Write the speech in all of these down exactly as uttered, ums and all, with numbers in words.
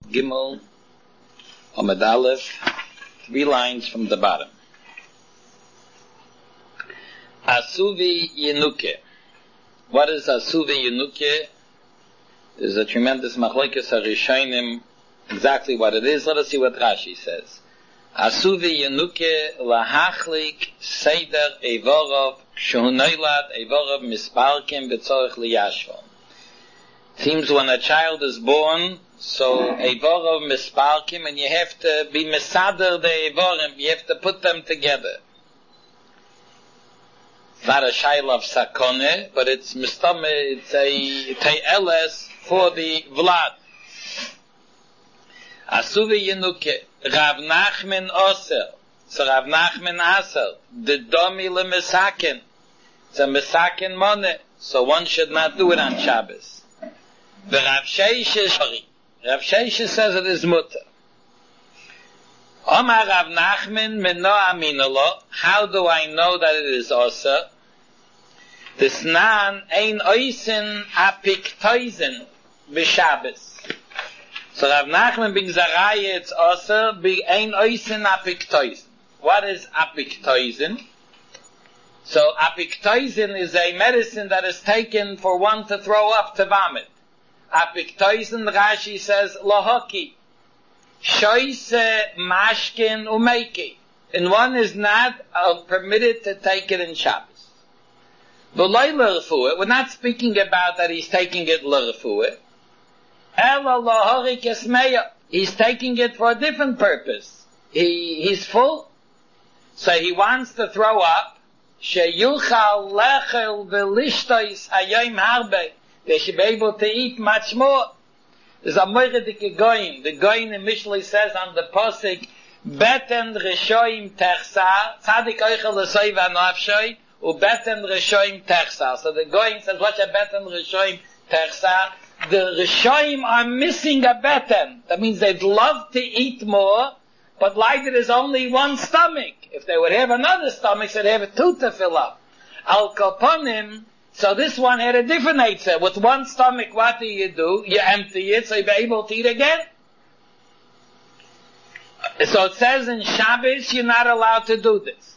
Gimel, Amud Aleph, three lines from the bottom. Asuvi Yenuke. What is Asuvi Yenuke? There's a tremendous machlokes harishonim, exactly what it is. Let us see what Rashi says. Asuvi Yenuke lahachlik seder evorov kshunoilad evorov mispalkim b'tzorich liyashvom. Seems when a child is born, so evorov mispalkim, and you have to be mesader the evorim, you have to put them together. It's not a shayla of sakone, but it's mistame, it's a te'eles for the vlad. Asuvi Yenuke, Rav Nachman Oser, so Rav Nachman Aser, the domi le mesaken, it's a mesaken money, so one should not do it on Shabbos. The Rav Sheshes, Rav Sheshes says it is mutter. Omar Rav Nachman meno aminolo, how do I know that it is Oser? The snan ein oisen apiktoisen b'Shabbos. So Rav Nachman brings a raya, it's Oser, be ein oisen apiktoisen. What is apiktoisen? So apiktoisen is a medicine that is taken for one to throw up, to vomit. Apiktoisen, Rashi says, lohoki. Shoise, mashkin, umeki. And one is not uh, permitted to take it in Shabbos. We're not speaking about that he's taking it l'refuah. He's taking it for a different purpose. He, he's full. So he wants to throw up. Sheyuchal lechel v'lishtois hayom harbe. They should be able to eat much more. There's a moiredike goyim. The goyim in Mishlei says on the posik, beten reshoim techsa, tzadik oichel l'soy v'anoavshoy, u beten reshoim techsa. So the goyim says, what's a beten reshoim techsa? The reshoim are missing a beten. That means they'd love to eat more, but like there is only one stomach. If they would have another stomach, they'd have two to fill up. Al koponim, so this one had a different nature. With one stomach, what do you do? You empty it, so you'll be able to eat again. So it says in Shabbos, you're not allowed to do this.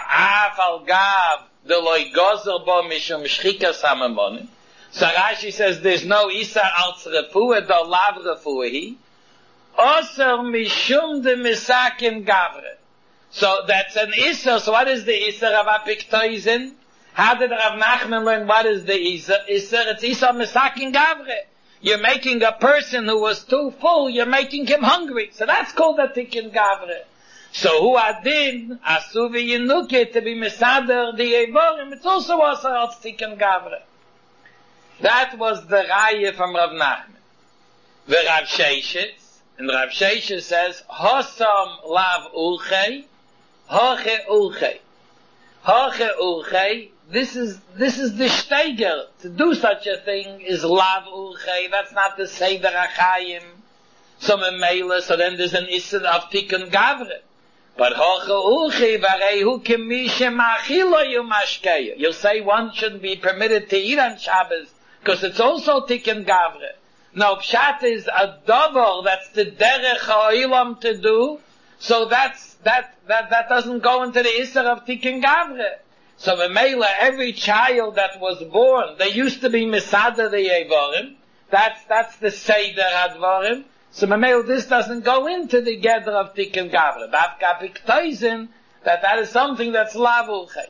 So Rashi says there's no Isar als refuah, do lav refuahi. Osar mishum de misakin gavre. So that's an Isar. So what is the Isar of apiktoisen? How did Rav Nachman learn what is the Isar? Isar, it's Isar misakin gavre. You're making a person who was too full, you're making him hungry. So that's called a tikkun gavre. So who adin, asuvi yenuke, to be misader the evorim, it's also Osar als tikkun gavre. That was the raya from Rav Nachman. The Rav Sheshes, and Rav Sheshes says, Hosam lav ulchei, hoche ulchei. Hoche ulchei, this is, this is the shteiger. To do such a thing is lav ulchei, that's not the seder achayim. So memela, so then there's an issur of tikkun gavre. But hoche ulchei, varehu kemishe machilo yumashkeya. You'll say one shouldn't be permitted to eat on Shabbos, because it's also tikkun gavre. Now, pshat is a double, that's the derech ha'olam to do, so that's, that, that, that doesn't go into the issur of tikkun gavre. So, v'meila, every child that was born, they used to be misader the evorim, that's, that's the seder advorim, so v'meila, this doesn't go into the gather of tikkun gavre. Davka piktoisen, that that is something that's lavulchei.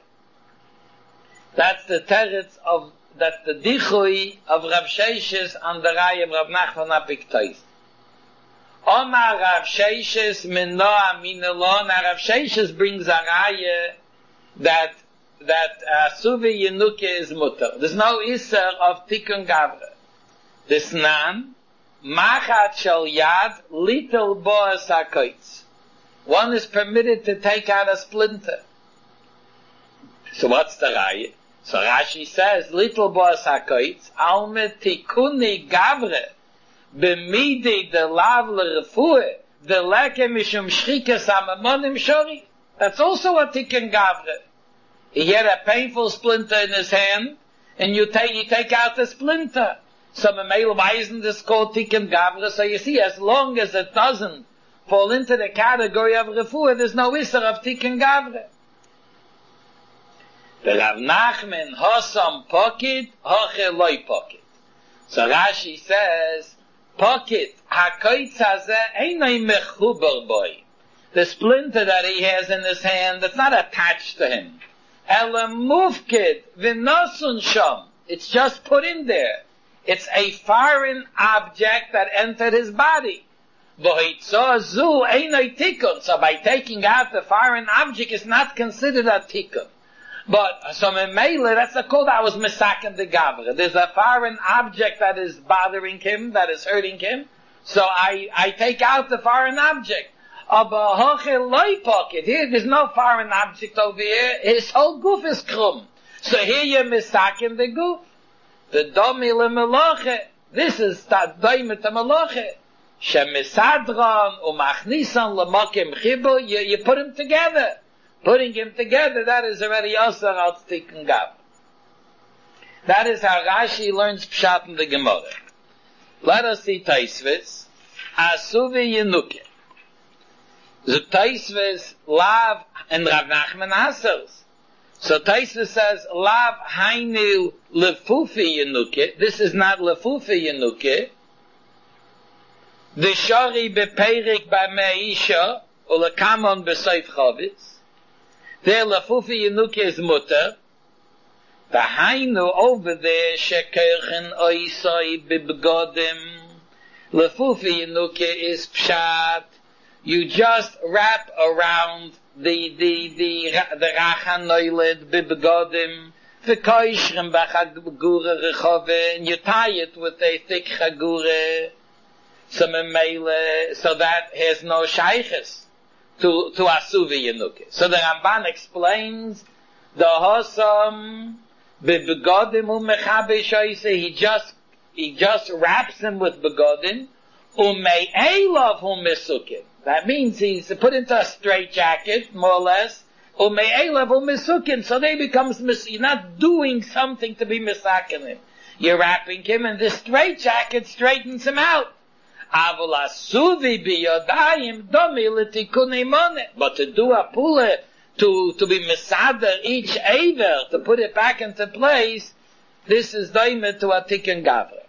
That's the teretz of that's the dichui of Rav Sheshes on the Raya of Rav Nachman apiktois. Omar Rav Sheshes meno aminelo, now Rav Sheshes brings a Raya that, that Asuvi Yenuke is mutter. There's no Isser of Tikkun Gavre. This nan, Machat shel yad, little boas hakoitz. One is permitted to take out a splinter. So what's the Raya? So Rashi says, little boas hakoitz, alme tikuni gavre, b'midi de lav l'refuah, de leke mishum shchikas ha'mamonim shori. That's also a tikkun gavre. He had a painful splinter in his hand, and you take, you take out the splinter. So why isn't this called Tikkun Gavra? So you see, as long as it doesn't fall into the category of refuah, there's no isser of Tikkun Gavra. The Rav Nachman Hosam Pocket, Hoche Loi Pocket. So Rashi says, Pocket, HaKoitz Hazeh, Einay Mechuber Boi. The splinter that he has in his hand, it's not attached to him. Ela Mufkid, V'nosun Shom. It's just put in there. It's a foreign object that entered his body. So by taking out the foreign object, it's not considered a tikkun. But so Memele, that's a call that was misaken the gavra. There's a foreign object that is bothering him, that is hurting him. So I, I take out the foreign object. Here, there's no foreign object over here. His whole goof is krum. So here you're misaken the goof. The domi le meloche. This is that doimi to meloche. Shemisadron umachnisan lemokim chibo. You, you put them together. Putting him together, that is already Yosar al Tikkun Gavra. That is how Rashi learns Pshat in the Gemara. Let us see Taisvis. Asuvi Yenuke. The Taisvis Lav and Rav Nachman Asers. So Taisvis says, Lav Hainu Lefufi Yenuke. This is not Lefufi Yenuke. The Shari Bepeirik B'Meisha Ulekamon B'Seif Chavitz. There, Lefufi Yenuke is mutter. The Hainu over there, Shekerchen Oisai Bibgodim. Lefufi Yenuke is Pshat. You just wrap around the, the, the, the Rachan Noiled Bibgodim. The Koishrem Bachagure Rechove. And you tie it with a thick Chagure. So, so that has no Shayches. To, to Asuvi Yenuke. So the Ramban explains the Hosam Begodim umechabe shoyse. He just he just wraps him with begodim umei elav hum mesukim. That means he's put into a straitjacket, more or less. Umei elav hum mesukim. So they becomes mis. You're not doing something to be misakin him. You're wrapping him, and this straitjacket straightens him out. But to do a pule, to, to be misader each aver, to put it back into place, this is doimet to a tikkun gavra.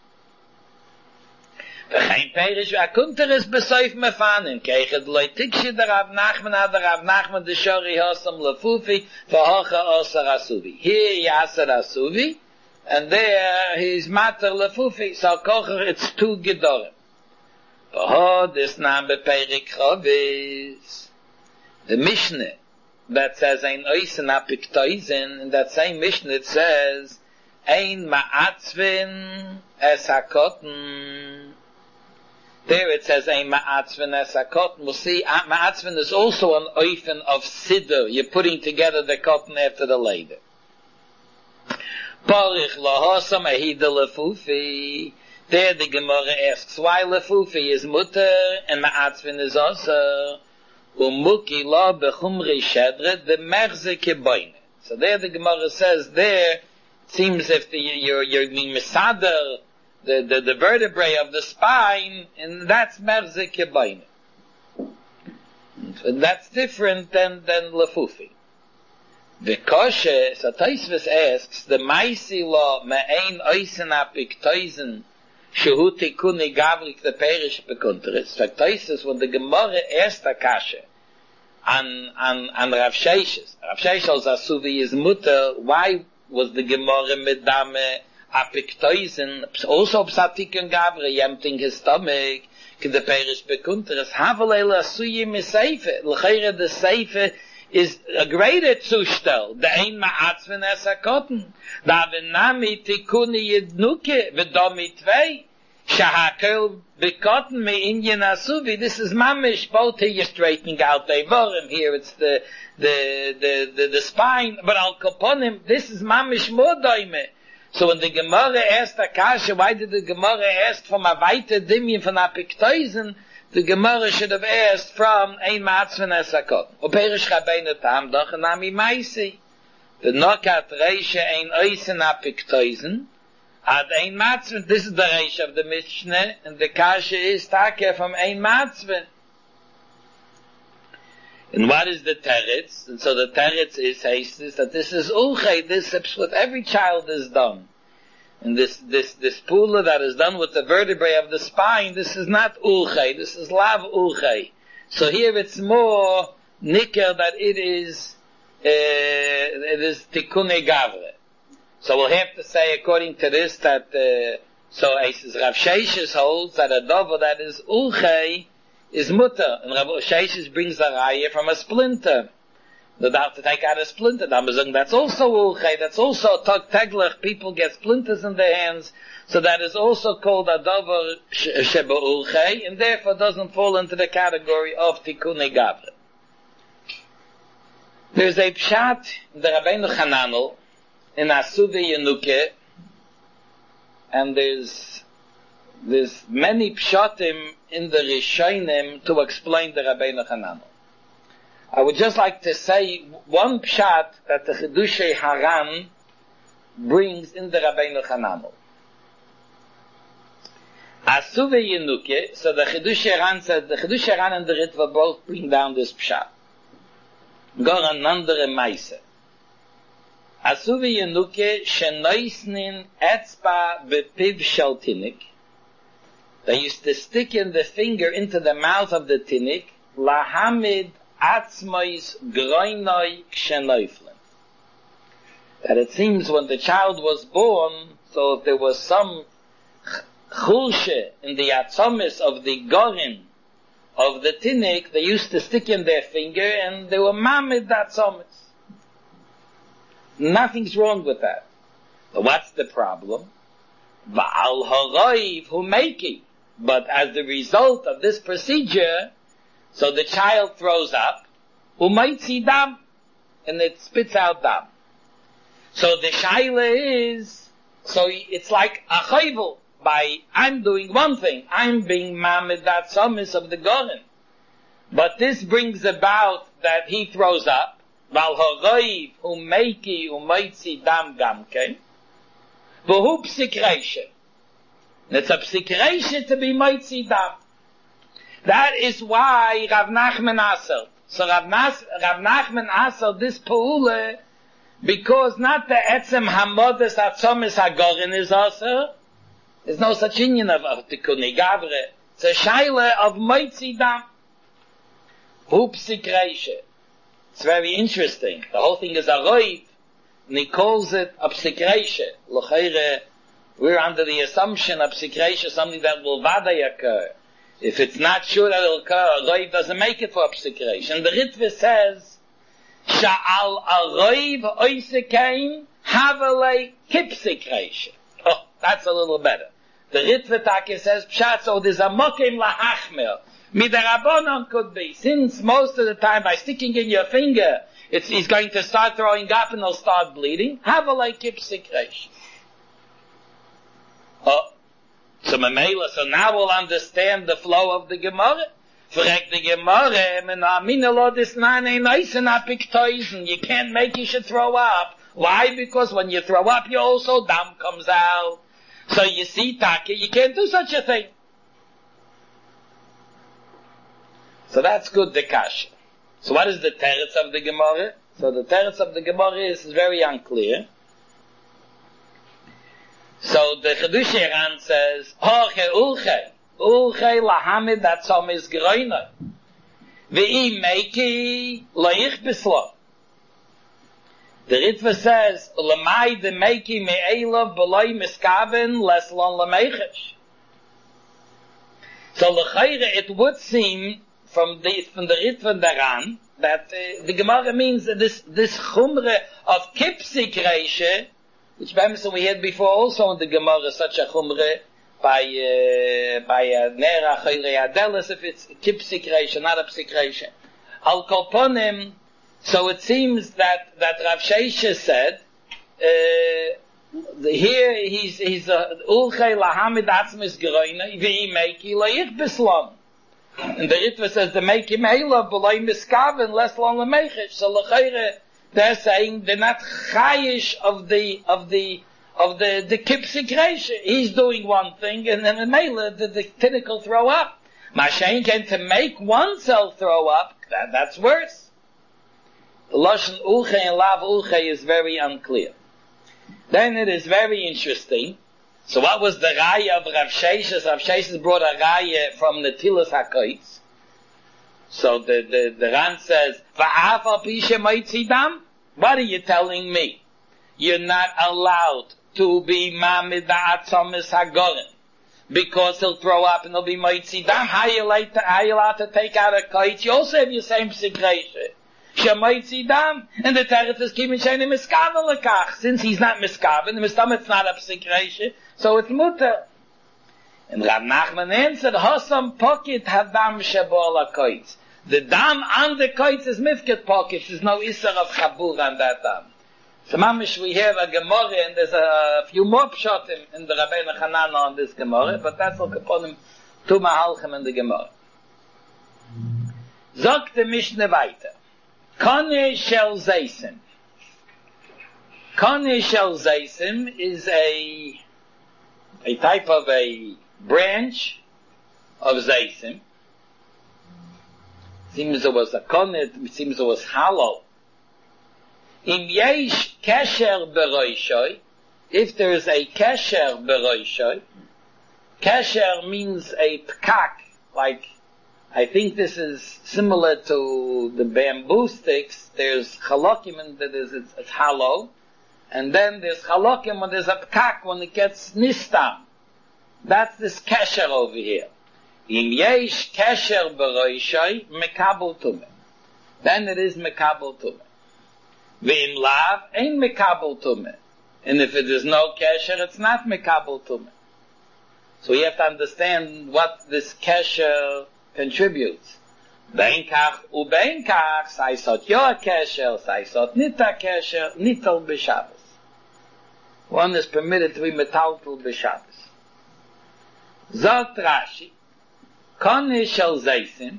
V'chein perish v'akunter is besoif mefanim, keichet loy tikshi der Rav Nachman ad der Rav Nachman de shori hosam lefufi, v'hocha osar asuvi. Here yasar asuvi, and there he's mater lefufi, so kocher it's two gedorim. Oh, this number Peirik Chovis. The Mishnah that says ein oisen apiktoisen, in that same Mishnah it says ein ma'atzvin es hakotten. There it says ein ma'atzvin es hakotten. We'll see, ma'atzvin is also an oifen of siddur. You're putting together the cotton after the labor. Porich lohosam ahida lefufi. There the Gemara asks, why lefufi is mutter and ma'atzvin is also umuki la bechumri shedret the merze keboine. So there the Gemara says there it seems if the, you're you're being misader the, the the vertebrae of the spine, and that's merze keboine. So that's different than than lefufi. The kosher, so Taisvis asks, the maisi law me'ein oisen apiktoisen Shehu tikuni gavrik the perish bekunteris. So Taisvis, when the Gemara asked the kasha on on on Rav Sheishes, Rav Sheishes asuvi is mutter. Why was the Gemara medame apiktoisen also psatikun gavre emptying his stomach? Can the perish bekunteris havelele asuyi miseife? L'chayre the seife is a greater zustel. The ein ma'atzven es hakotten. Da v'nami tikuni yidnuke v'domi tvei. Shahakel bekotten me inyan asuvi. This is mamish. Both here you're straightening out the vorim. Here it's the, the, the, the, the spine. But al koponim, this is mamish more doime. So when the Gemara asked Akasha, why did the Gemara ask from a weite dimien von apiktoisen? The Gemara should have asked from ein ma'atzven es hakotten. Uperish Rabbeinu tam doch nami maisi. The nokat reisha ein oisen apiktoisen. Ad ein matzvah, this is the reish of the Mishnah, and the kasha is take from ein matzvah. And what is the teretz? And so the teretz is hastes that this is ulchei, this is what every child is done. And this, this, this pula that is done with the vertebrae of the spine, this is not ulchei, this is lav ulchei. So here it's more nicker that it is, uh, it is tikkunei gavre. So we'll have to say, according to this, that, uh, so as Rav Sheshes holds that a dover that is ulchei is mutter. And Rav Sheshes brings a raya from a splinter. The doubt to take out a splinter. That's also ulchei. That's also tog teglech. People get splinters in their hands. So that is also called a dover sheba ulchei, and therefore doesn't fall into the category of tikkunei gavre. There's a pshat in the Rabbeinu Chananel, in Asuvi Yenuke, and there's there's many pshatim in the Rishonim to explain the Rabbeinu Chananel. I would just like to say one pshat that the Chidushei Haran brings in the Rabbeinu Chananel. Asuvi Yenuke, so the Chidushei Haran said, the Chidushei Haran and the Ritva both bring down this pshat. Go an andere Meise. Asuvi Yenuke shenoisnin etzba bepiv shel tinik. They used to stick in the finger into the mouth of the tinik, lahamid atzmois groinoi ksenoiflin. That it seems when the child was born, so if there was some chulshe in the atzomis of the gorin of the tinik, they used to stick in their finger and they were mamid atzomis. Nothing's wrong with that. But what's the problem? Va'al horoiv hu meiki. But as the result of this procedure, so the child throws up, umaitzi dam, and it spits out dam. So the shaila is, so it's like a chayvul. By, I'm doing one thing, I'm being mamid atzomis of the goren. But this brings about that he throws up, Val horoiv umeiki umeitzi dam gamke. V'hu psikreishe. It's a psikreishe to be meitzi dam. That is why Rav Nachman asel. So Rav, Nas, Rav Nachman asel this peule, because not the etzem hamodes atzomis hagorin is asel. There's no such union of, of tikkunei gavre. It's a shaila of meitzi dam. V'hu psikreishe. It's very interesting. The whole thing is a roiv, and he calls it a psikreishe. L'cheire, we're under the assumption of psikreishe, something that will vaday occur. If it's not sure that it will occur, a roiv doesn't make it for a psikreishe. And the Ritva says, Sha'al a roiv oisekain havalei kipsikreishe. Oh, that's a little better. The Ritva Take says, Pshat, so there's a mokim lahachmer. Midarabonon could be, since most of the time by sticking in your finger, it's, he's going to start throwing up and he'll start bleeding. Have a like kipsikresh. Oh, so Mamela, so now we'll understand the flow of the Gemara. Frag the Gemara, you can't make you should throw up. Why? Because when you throw up, you also, dam comes out. So you see, Taki, you can't do such a thing. So that's good, the kasha. So what is the teretz of the Gemara? So the teretz of the Gemara is, is very unclear. So the Chidushei Haran says, Hoche ulche, ulche lahamid atzomis groinoi, ve'i meiki loich bislo. The Ritva says, Lamai de meiki me'elav b'loi miskaven leslon lameichesh. So l'chayre, it would seem from the from the Ritva daran that uh, the Gemara means that this this chumre of kipsik reishe, which we had before also in the Gemara, such a chumre by uh, by a nera chayre adelis, if it's kipsik reishe, not a psik reishe. Al kolponim. So it seems that that Rav Sheshes said uh, here he's he's ulchei lahamid atzmis geroina v'hi meiki loich bislon. And the Ritva says the meiki meila b'loi miskaven less long lemeichish. So l'chayre they're saying they're not chayish of the of the of the, the kipsik reisha. He's doing one thing, and then the mela, the, the tinicle throw up. Mashain can to make oneself throw up, that, that's worse. The Lashon Uche and Lav Uche is very unclear. Then it is very interesting. So what was the raya of Rav Sheshes? Rav Sheshes brought a raya from Netilas HaKoitz. So the, the, the Ran says, Va'af al pishe moitzidam? What are you telling me? You're not allowed to be mamid ha'atzomis hagorim, because he'll throw up and he'll be moitzidam. How you like to, how you allowed to take out a koitz? You also have your same situation. Shemoitzidam, and the Teretz is keeping shayne miskaven lekach. Since he's not miskaven, the mistamet's not a psikreshe, so it's mutter. And Rav Nachman answered, Hosam pocket hadam shebol hakoitz. The dam on the koitz is mifket pocket. There's no isser of chabur on that dam. So mamish we have a Gemara, and there's a few more pshatim in the Rabbeinu Hanana on this Gemara, but that's all kaponim tu mahalchem in the Gemara. Zog the Mishnah weiter. Kone shel zeisim. Kone shel zeisim is a a type of a branch of zeisim. Seems there was a kone, it seems there was hollow. Im yesh kesher beroishoy, if there is a kesher beroishoy, kesher means a pkak, like, I think this is similar to the bamboo sticks. There's chalokim and that is, it's, it's hollow, and then there's chalokim when there's a pkak when it gets nistam. That's this kesher over here. Im yesh kesher beroishoy mekabel tumeh. Then it is mekabel tumeh. Ve'im lav ein mekabel tumeh. And if it is no kesher, it's not mekabel tumeh. So you have to understand what this kesher contributes. Beinkach u beinkach, saisot yoa kesher, saisot nita kesher, nital b'Shabbos. One is permitted to be metaltal b'Shabbos. Zot Rashi, kone shel zeisim,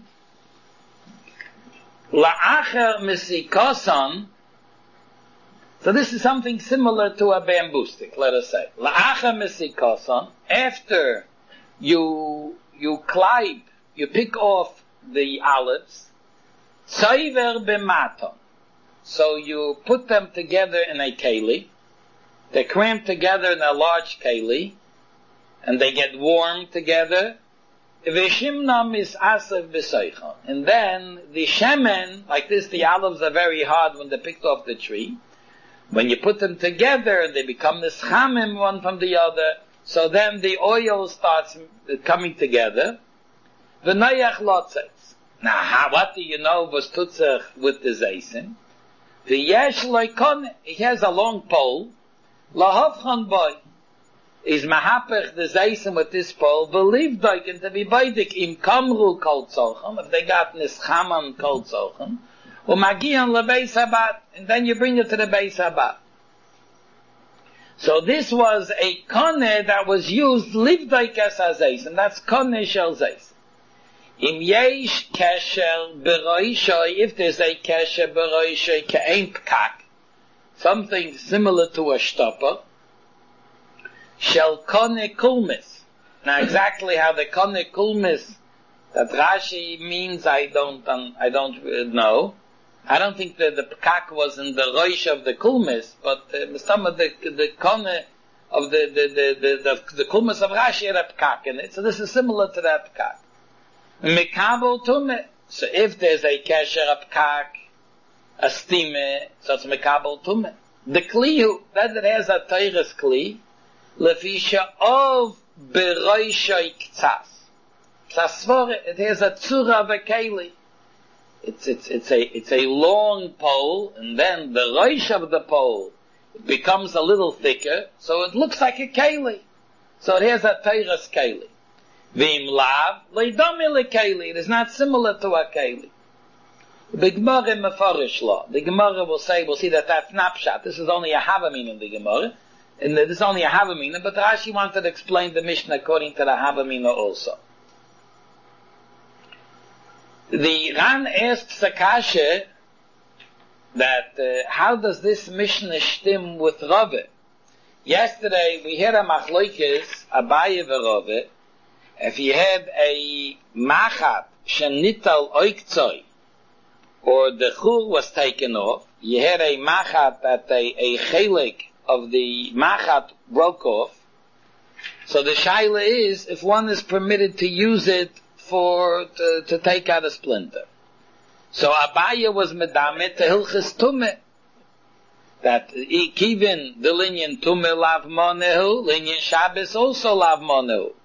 la'acher misikoson. So this is something similar to a bamboo stick, let us say. La'acher misikoson, after you, you clive, you pick off the olives, tzayver b'maton. So you put them together in a keli, they're cramped together in a large keli, and they get warm together. And then the shemen, like this, the olives are very hard when they're picked off the tree. When you put them together, they become nischamim one from the other. So then the oil starts coming together. V'nayach lotzes. Now, how, what do you know was tutzach with the zeisim? The yesh loikon, he has a long pole. Lahavchan boy. Is mahapech the zeisim with this pole, believe doikin to be baidik im kamru kol tzochem, if they got nischaman kol tzochem, or magian lebeis habat, and then you bring it to the beis habat. So this was a kone that was used livdoik as a zeisim, that's kone shel zeisim. Im yesh kesher beroishoy, if there's a kesher beroishoy ke'ein pkak, something similar to a stopper, shel kone kulmis. Now exactly how the kone kulmis that Rashi means, I don't, um, I don't know. I don't think that the pkak was in the roish of the kulmis, but uh, some of the the kone of the the the the, the, the kulmis of Rashi had a pkak in it. So this is similar to that pkak. Mekabel tumeh. So if there's a kesher, a pkak, a stime, so it's mekabel tumeh. The kli that it has a teires kli. Lefisha of beroishoy ktsas. Psasvore, it has a tzura of a keli. It's, it's, it's a, it's a long pole, and then the roish of the pole becomes a little thicker, so it looks like a keli. So it has a teires keli. V'im lav, leidami lekeli, it is not similar to a keli. The Gemara mefarish law. The Gemara will say, we'll see that that's not pshat. This is only a havamin in the Gemara. And this is only a Havamina, but Rashi wanted to explain the Mishnah according to the Havamina also. The Ran asks Sakasha that uh, how does this Mishnah stem with Rave? Yesterday we had a machloikis, a baye verove, if you had a machat, shenital oikzoi, or the chur was taken off, you had a machat that a, a chelik of the machat broke off, so the shaila is, if one is permitted to use it for, to, to take out a splinter. So Abaya was medamet to hilchis tumeh. That even the linyan tumeh lav monehu, linyan Shabbos also lav monehu.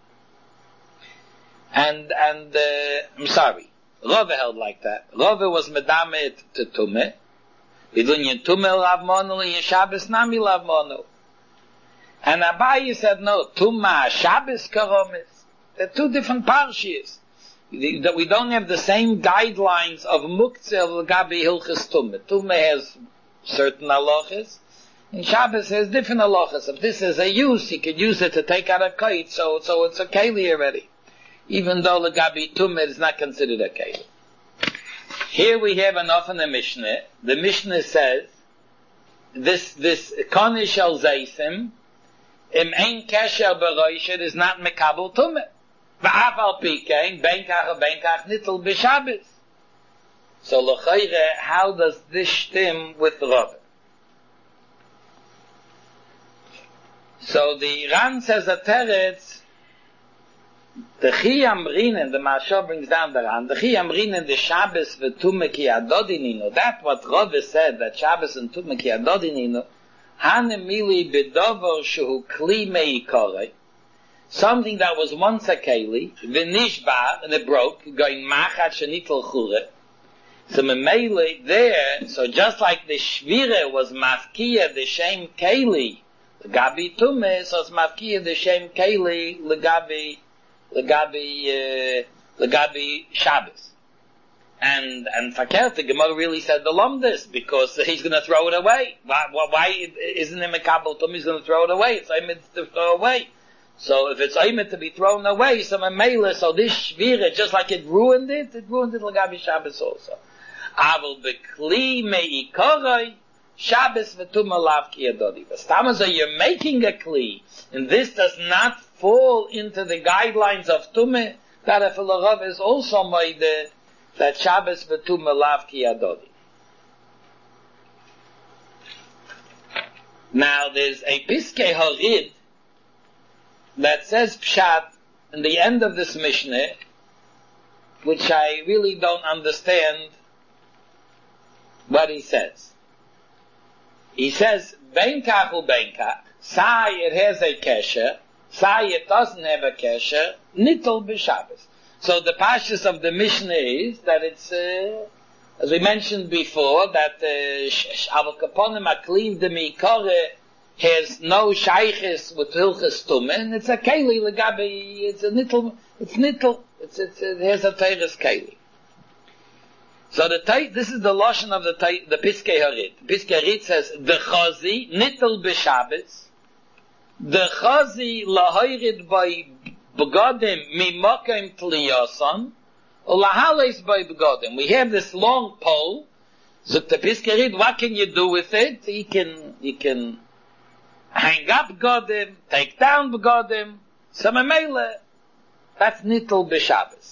And, and, uh, I'm sorry, Rava held like that. Rava was medamet to tumeh. The linyan tumeh lav monehu, linyan Shabbos nami lav monehu. And Abaye said, no, tumah Shabbos karomis. They're two different parshias. That we don't have the same guidelines of muktzeh of Gabi Hilchas Tumah. Tumah has certain halachas, and Shabbos has different halachas. If this is a use, he could use it to take out a kite, so so it's a keli already. Even though the Gabi Tumah is not considered a keli. Here we have enough in the Mishnah. The Mishnah says, this, this Konish al Zaysim, im ein kesher beroishet is not mekabel Tumah. V'afal pikein, benkach or benkach nittel b'Shabbos. So l'chayre, how does this stem with Rava? So the Ran says a teretz, the Chi Amrinen, the Mashal brings down the Ran, the Chi Amrinen, the Shabbos v'tumah ki adodinino, that what Rava said, that Shabbos and tumah ki adodinino, hanemili b'dover shehu kli me'ikorei, something that was once a keli, v'nishbar, and it broke, going machat shenitel chure. So memele there, so just like the shvire was mafkiya, the shem keli, legabi tumeh, so it's mafkiya, the shem keli, legabi, legabi, uh, legabi Shabbos. And, and fakert, the Gemara really said the lumdis, because he's gonna throw it away. Why, why isn't it mekabel tumeh, he's gonna throw it away? It's aimed to throw away. So if it's aimed to be thrown away, so memele, so this shvire, just like it ruined it, it ruined it legabi Shabbos also. Aval bekli meikoroi, Shabbos v'tumah lav ki adodi. But stamazah, you're making a kli, and this does not fall into the guidelines of tumah, that if a larav is also made that Shabbos v'tumah lav ki adodi. Now there's a piskei harid that says pshat in the end of this Mishnah, which I really don't understand what he says. He says, benkach u benkach, sai it has a kesher, sai it doesn't have a kesher, nittel b'Shabbos. So the pashtus of the Mishnah is that it's, uh, as we mentioned before, that Aval Kaponim Akliv de Mikore has no shayches with Hilchas Tumah, and it's a keli legabi, it's a nittel, it's nittel, it's, it's, it has a teres keli. So the tay, this is the lashon of the tay, the Piskei Harid. Piskei Harid says, the chazi, nittel b'Shabbos, the chazi lahayrid by begadim mimakim tliyasan, or lahales by begadim. We have this long pole, so the Piskei Harid, what can you do with it? You can, you can hang up begadim, take down begadim, so memele, that's nittel b'Shabbos.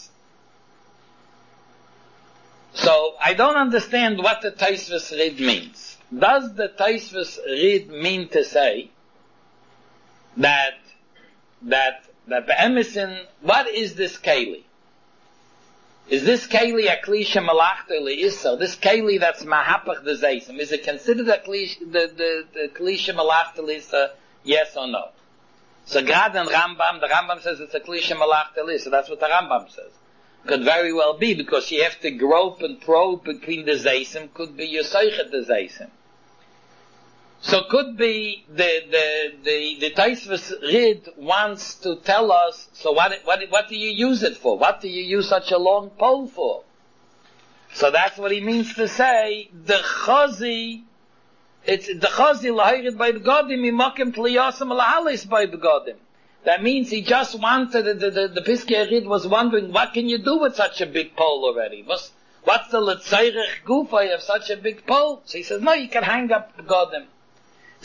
So, I don't understand what the Taisvus Rid means. Does the Taisvus Rid mean to say that, that, that Be'emisin, what is this Keli? Is this Keli a Klisha Malachta Le'issa? This Keli that's Mahapach the Zaysim, is it considered a Klisha, the, the, the Klisha Malachta Le'issa, yes or no? So, Grad and Rambam, the Rambam says it's a Klisha Malachta Le'issa, that's what the Rambam says. Could very well be, because you have to grope and probe between the Zaysim, could be your Seichet the Zaysim. So could be the, the, the, the Taisvus Rid wants to tell us, so what, what, what do you use it for? What do you use such a long pole for? So that's what he means to say, the Chazi, it's, the Chazi lahirid by begodim, imakim tliyasam lahalis by begodim. That means he just wanted, the, the, the, the Piskei Harid was wondering, what can you do with such a big pole already? What's, what's the L'tzairech Gufay of such a big pole? So he says, no, you can hang up Begodim. He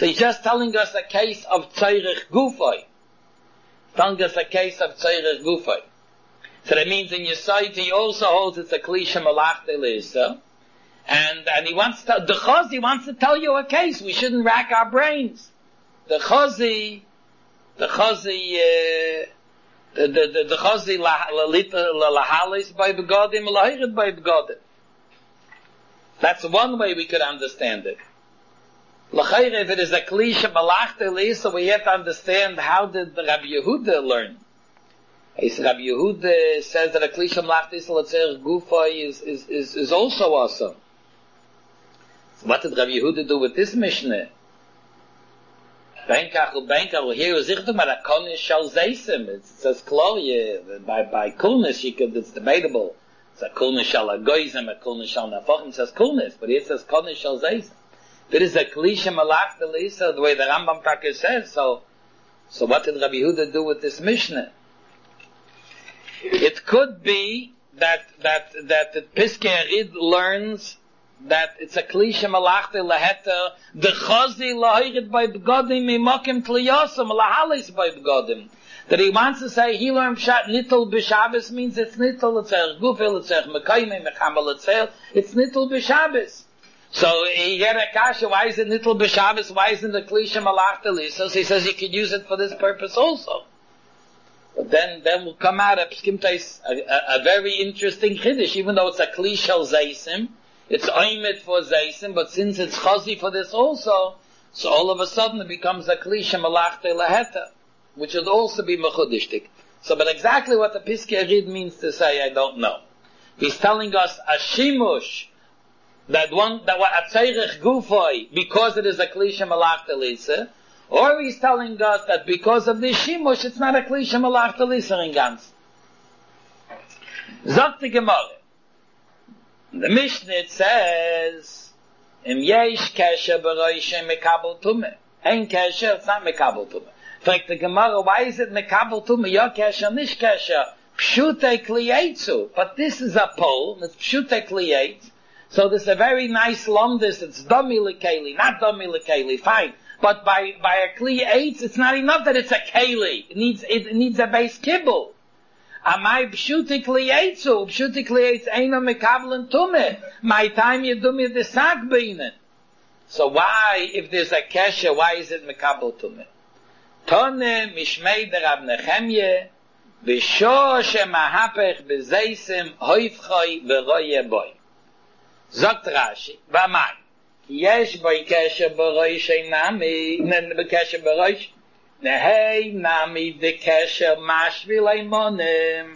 So he's just telling us a case of Tzeirich Gufay. Telling us a case of Tzeirich Gufay. So that means in Yesod he also holds it's a Klisha Malachta Leisa. And, and he wants to, the Chazi wants to tell you a case. We shouldn't rack our brains. The Chazi, the Chazi, uh, the, the, the, the Chazi lahalis by begodim, lahirid by begodim. That's one way we could understand it. L'chayre, if it is a Klisha Malachta Leisa, we have to understand how did Rabbi Yehuda learn. Rabbi Yehuda says that a Klisha Malachta Leisa Gufay is, is, is, is also awesome. So what did Rabbi Yehuda do with this Mishnah? Benkach u Benkach, here is Zichtum, but a Konis shall Zeisim. It says Kloria, by, by coolness, you could, it's debatable. It's a Konis shall a Goizim, a Konis shall Nafochim, it says coolness, but here it says Konis shall Zeisim. There is a Klisha Malachta Leisa, the way the Rambam Taka says, so, so what did Rabbi Yehuda do with this Mishnah? It could be that, that, that the Piskei Arid learns that it's a Klisha Malachta Leheta, the Chazi Lahirid by Begodim, Mimokim Tliyosam, Lahalis by Begodim. That he wants to say, he learned Pshat Nittel B'Shabbos means it's Nittel, it's Erech Gufel, it's Erech Mekayme, Mechamal Etzel, it's Nittel B'Shabbos. So he had a kasha, why is it Nittel B'Shabbos, why isn't the Klisha Malachta Leisa? So he says you could use it for this purpose also. But then, then will come out a Pskimtais, a, a, a very interesting Chiddush, even though it's a Klisha Zeisim, it's Oimet for Zeisim, but since it's Chazi for this also, so all of a sudden it becomes a Klisha Malachta Leheta, which would also be Mechudishtik. So, but exactly what the Piskei Arid means to say, I don't know. He's telling us a Shimush, that one, that what a Tzeirich Gufay, because it is a Klisha Malachta Leisa, or he's telling us that because of this Shimush, it's not a Klisha Malachta Leisa in Gans. Zok the Gemara. The Mishnah it says, Im yesh kesher b'roishe mekabel tumeh. Ein kesher, it's not mekabel tumeh. Fragt the Gemara, why is it mekabel tumeh? Yo kesher, nish kesher. Pshute kliyetzu. But this is a pole, it's pshute kliyetz. So there's a very nice lumdis, it's domi lekeli, not domi lekeli, fine. But by, by a kliyetz, it's not enough that it's a keli. It needs, it needs a base kibble. Amai pshute kliyetzu, pshute kliyetz eino mekabel tumeh. My time you do me the sak beinen. So why, if there's a kesher, why is it mekabel tumeh? Tone mishmei der Rab Nechemye, b'sho shemahapech b'zeisim hoifchoi v'roye boy. Zogt Rashi, v'amai, yesh boi kesher b'roish einami, b'kesher b'roish, nehei nami de kesher mashvil eimonim.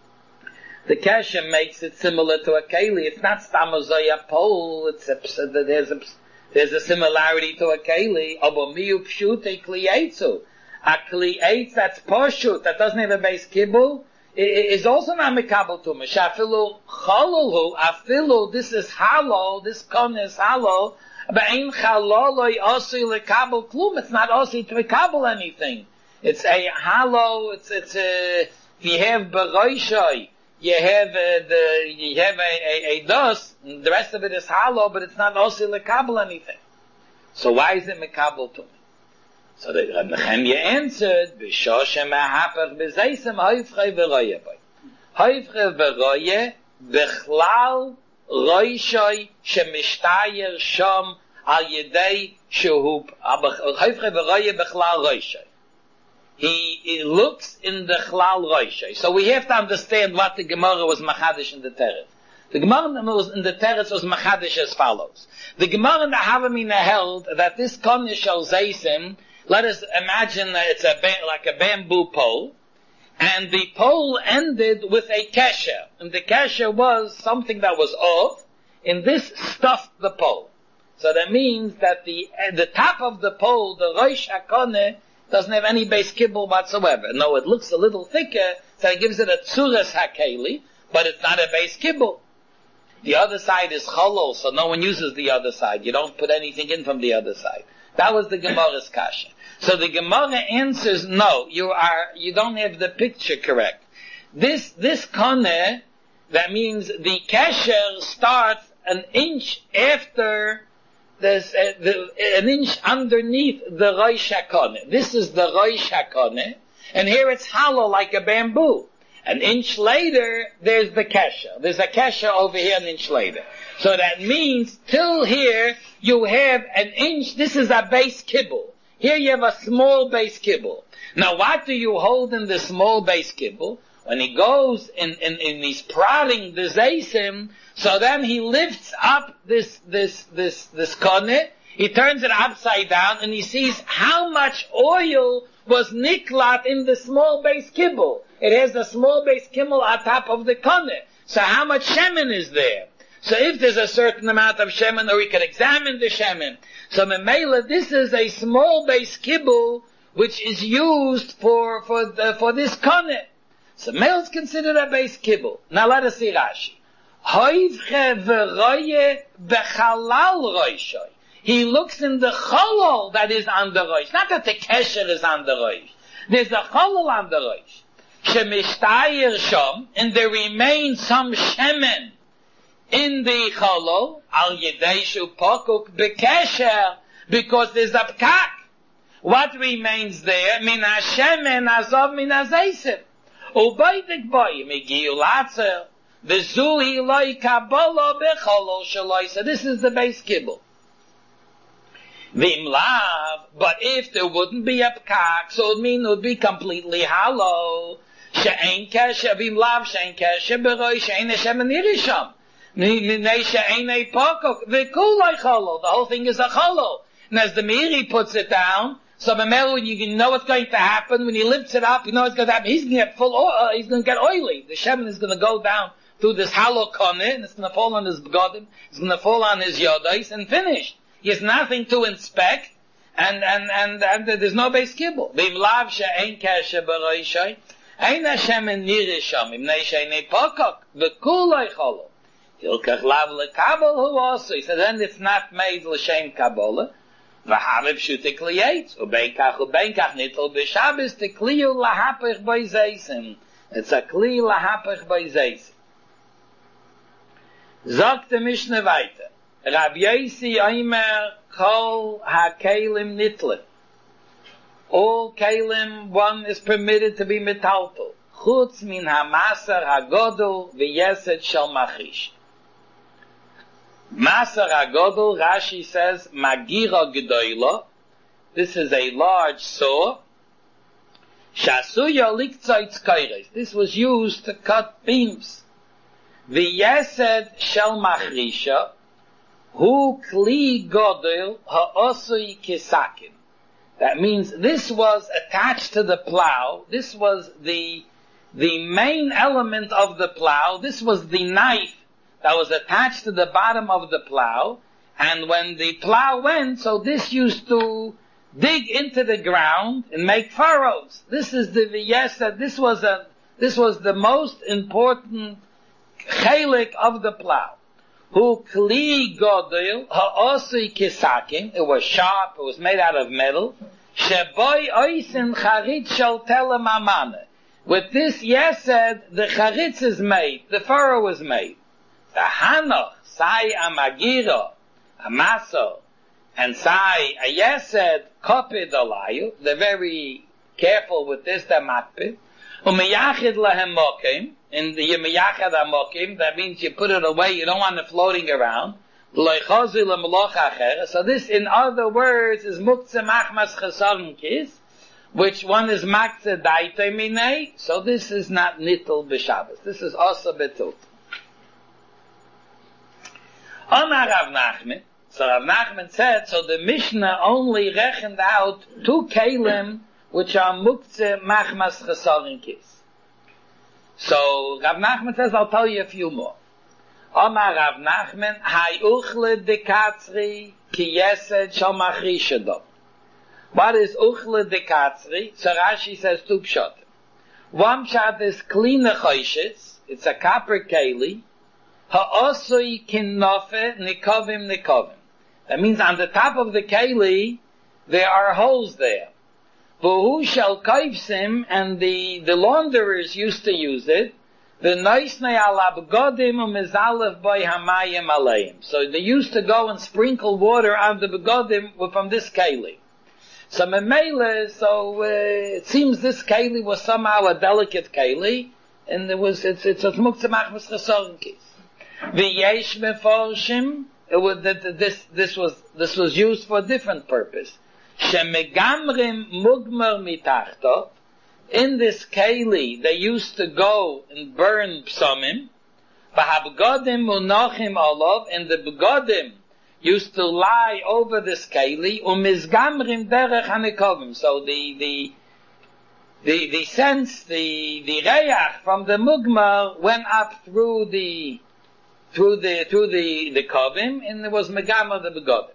The kesher makes it similar to a keli. It's not stamazoi pole. It's a, there's a, there's a similarity to a keli. Obo miu pshute kliyetzu. A kliyetz that's poshut, that doesn't have a base kibble, is also not mekabel tumah. Shafilu chalulu, afilu, this is hollow, this kon is hollow, but ein chaloloi osi lekabel klum. It's not osi to mekabel anything. It's a hollow, it's, it's a, if you have beroishoi, you have uh, the, you have a, a, a dust, and the rest of it is hollow, but it's not osi lekabel anything. So why is it mekabel tumah? So the Rab Nechemya answered, B'sho shemahapach b'zeisim hoifchei v'roye boy. Hoifchei v'roye b'chlal roishoi shemishtayer shom al yedei shehu, hoifchei v'roye b'chlal roishoi. He, he looks in the chlal roishoi. So we have to understand what the Gemara was machadish in the Teretz. The Gemara was in the Teretz was machadish as follows. The Gemara in the Havamina held that this Konis shel Zeisim, let us imagine that it's a ba- like a bamboo pole, and the pole ended with a kesher, and the kesher was something that was off, and this stuffed the pole. So that means that the uh, the top of the pole, the Rosh HaKoneh, doesn't have any base kibble whatsoever. No, it looks a little thicker, so it gives it a tzuras hakeli, but it's not a base kibble. The other side is cholol, so no one uses the other side. You don't put anything in from the other side. That was the Gemara's kasha. So the Gemara answers, no, you are, you don't have the picture correct. This, this koneh, that means the kesher starts an inch after there's a, the, an inch underneath the Rosh HaKoneh. This is the Rosh HaKoneh, and here it's hollow like a bamboo. An inch later, there's the kesher. There's a kesher over here an inch later. So that means, till here, you have an inch, this is a base kibble. Here you have a small base kibble. Now what do you hold in the small base kibble? When he goes in, in, in he's prodding the zaysim, so then he lifts up this, this, this, this koneh, he turns it upside down, and he sees how much oil was niklat in the small base kibble. It has a small base kibble on top of the koneh. So how much shemen is there? So if there's a certain amount of shemen, or we can examine the shemen. So memela, this is a small base kibble, which is used for, for, the, for this koneh. So male is considered a base kibble. Now let us see Rashi. He looks in the cholol that is on the rosh. Not that the kesher is on the rosh. There's a cholol on the rosh. Shemishtayir shom, and there remains some shemen in the cholol, al yedeshu pokuk bekesher, because there's a pkak. What remains there? Min hashemen azov min hazeisim. Ubaydik boy, migiu latzer, v'zuhi loy kabolo becholol shaloi. So this is the base kibble. V'im lav, but if there wouldn't be a pkak, so it would mean it would be completely hollow. She'ein kesher, v'im lav she'ein kesher, b'roi she'ein Hashem nirisham. Minei she'ein pokok, v'kuloi cholol. The whole thing is a cholol. And as the Meiri puts it down, so Mamel, when you know what's going to happen, when he lifts it up, you know what's going to happen. He's going to get full oil, uh, he's going to get oily. The shemen is going to go down through this hollow koneh, and it's going to fall on his begodim, it's going to fall on his yodais, and finished. He has nothing to inspect, and, and, and, and there's no base kibble. V'im lav she'ein kesher b'roishai, ein hashemen nirisham, im nei she'enei pokok, v'kuloi cholo. Hilkach lav lekabel hu also. He said, then it's not made l'shem kabbalah. V'haviv shutik liyetz, ubenkach ubenkach nitol b'shabes tekliyu lahapich b'zeisim. It's a kli lahapich b'zeisim. Sagt the Mishnah weiter. Rabbi Yosi Omer kol ha-kelim nitle. All kelim, one is permitted to be metaltal. Chutz min ha-maser ha-godol v'yesed shel machish. Maser HaGodol, Rashi says, Magira Gedoyla. This is a large saw. Shasuya Liktzoitz Koires. This was used to cut beams. V'yesed Shel Machrisha, Hu Kli Godol Ha'osui Kisakin. That means this was attached to the plow. This was the, the main element of the plow. This was the knife that was attached to the bottom of the plow, and when the plow went, so this used to dig into the ground and make furrows. This is the v'yesed, this was a, this was the most important chelik of the plow. Hu kli godil ha'osui kisakim, it was sharp, it was made out of metal, sheboi oisin charit shel telem amane. With this yesed, the charitz is made, the furrow is made. The hanoch, sai amagiro, amaso, and sai ayesed kopid alayu, they're very careful with this, they're matpid. Umeyachid lahem mokim, in the yemeyachad amokim, that means you put it away, you don't want it floating around. So this, in other words, is muktzeh machmas chesaron kis, which one is maktzeh daite minei, so this is not nittel b'Shabbos. This is also betul. Amar Rav Nachman, so Rav Nachman said, so the Mishnah only reckoned out two kelim which are muktzeh machmas chesaron kis. So Rav Nachman says, I'll tell you a few more. Amar Rav Nachman, hay uchle de katzri ki yesed shel machrisha. What is uchle de katzri? So Rashi says two pshat. One pshat is kli nechoshes, it's a copper keli, ha'osui kinnofe nikovim nikovim. That means on the top of the keli, there are holes there. V'hu shel kaivsim, and the, the launderers used to use it, the noisnei ala begodim umizalef by hamayim aleim. So they used to go and sprinkle water on the begodim from this keli. So memele, so uh, it seems this keli was somehow a delicate keli, and it was it's it's a muktzamach v'schasorenkis. V'yesh meforshim, it was that this this was this was used for a different purpose. Shemegamrim mugmer mitachto. In this keli, they used to go and burn psamim. V'habgodim munachim olav, and the begodim used to lie over this keli, umizgamrim derech hanekovim. So the, the, the, the sense, the, the reyach from the mugmar went up through the, through the, through the, the kovim, and it was megamar the begodim.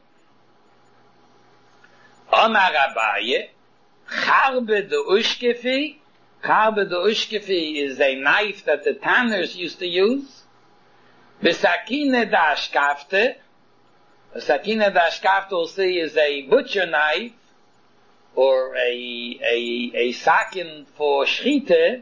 Omar Abaye, charbe de ushkefi, charbe de ushkefi is a knife that the tanners used to use. Besakine da ashkafte, a sakina dashkafta we'll see is a butcher knife, or a, a, a sakin for shrite,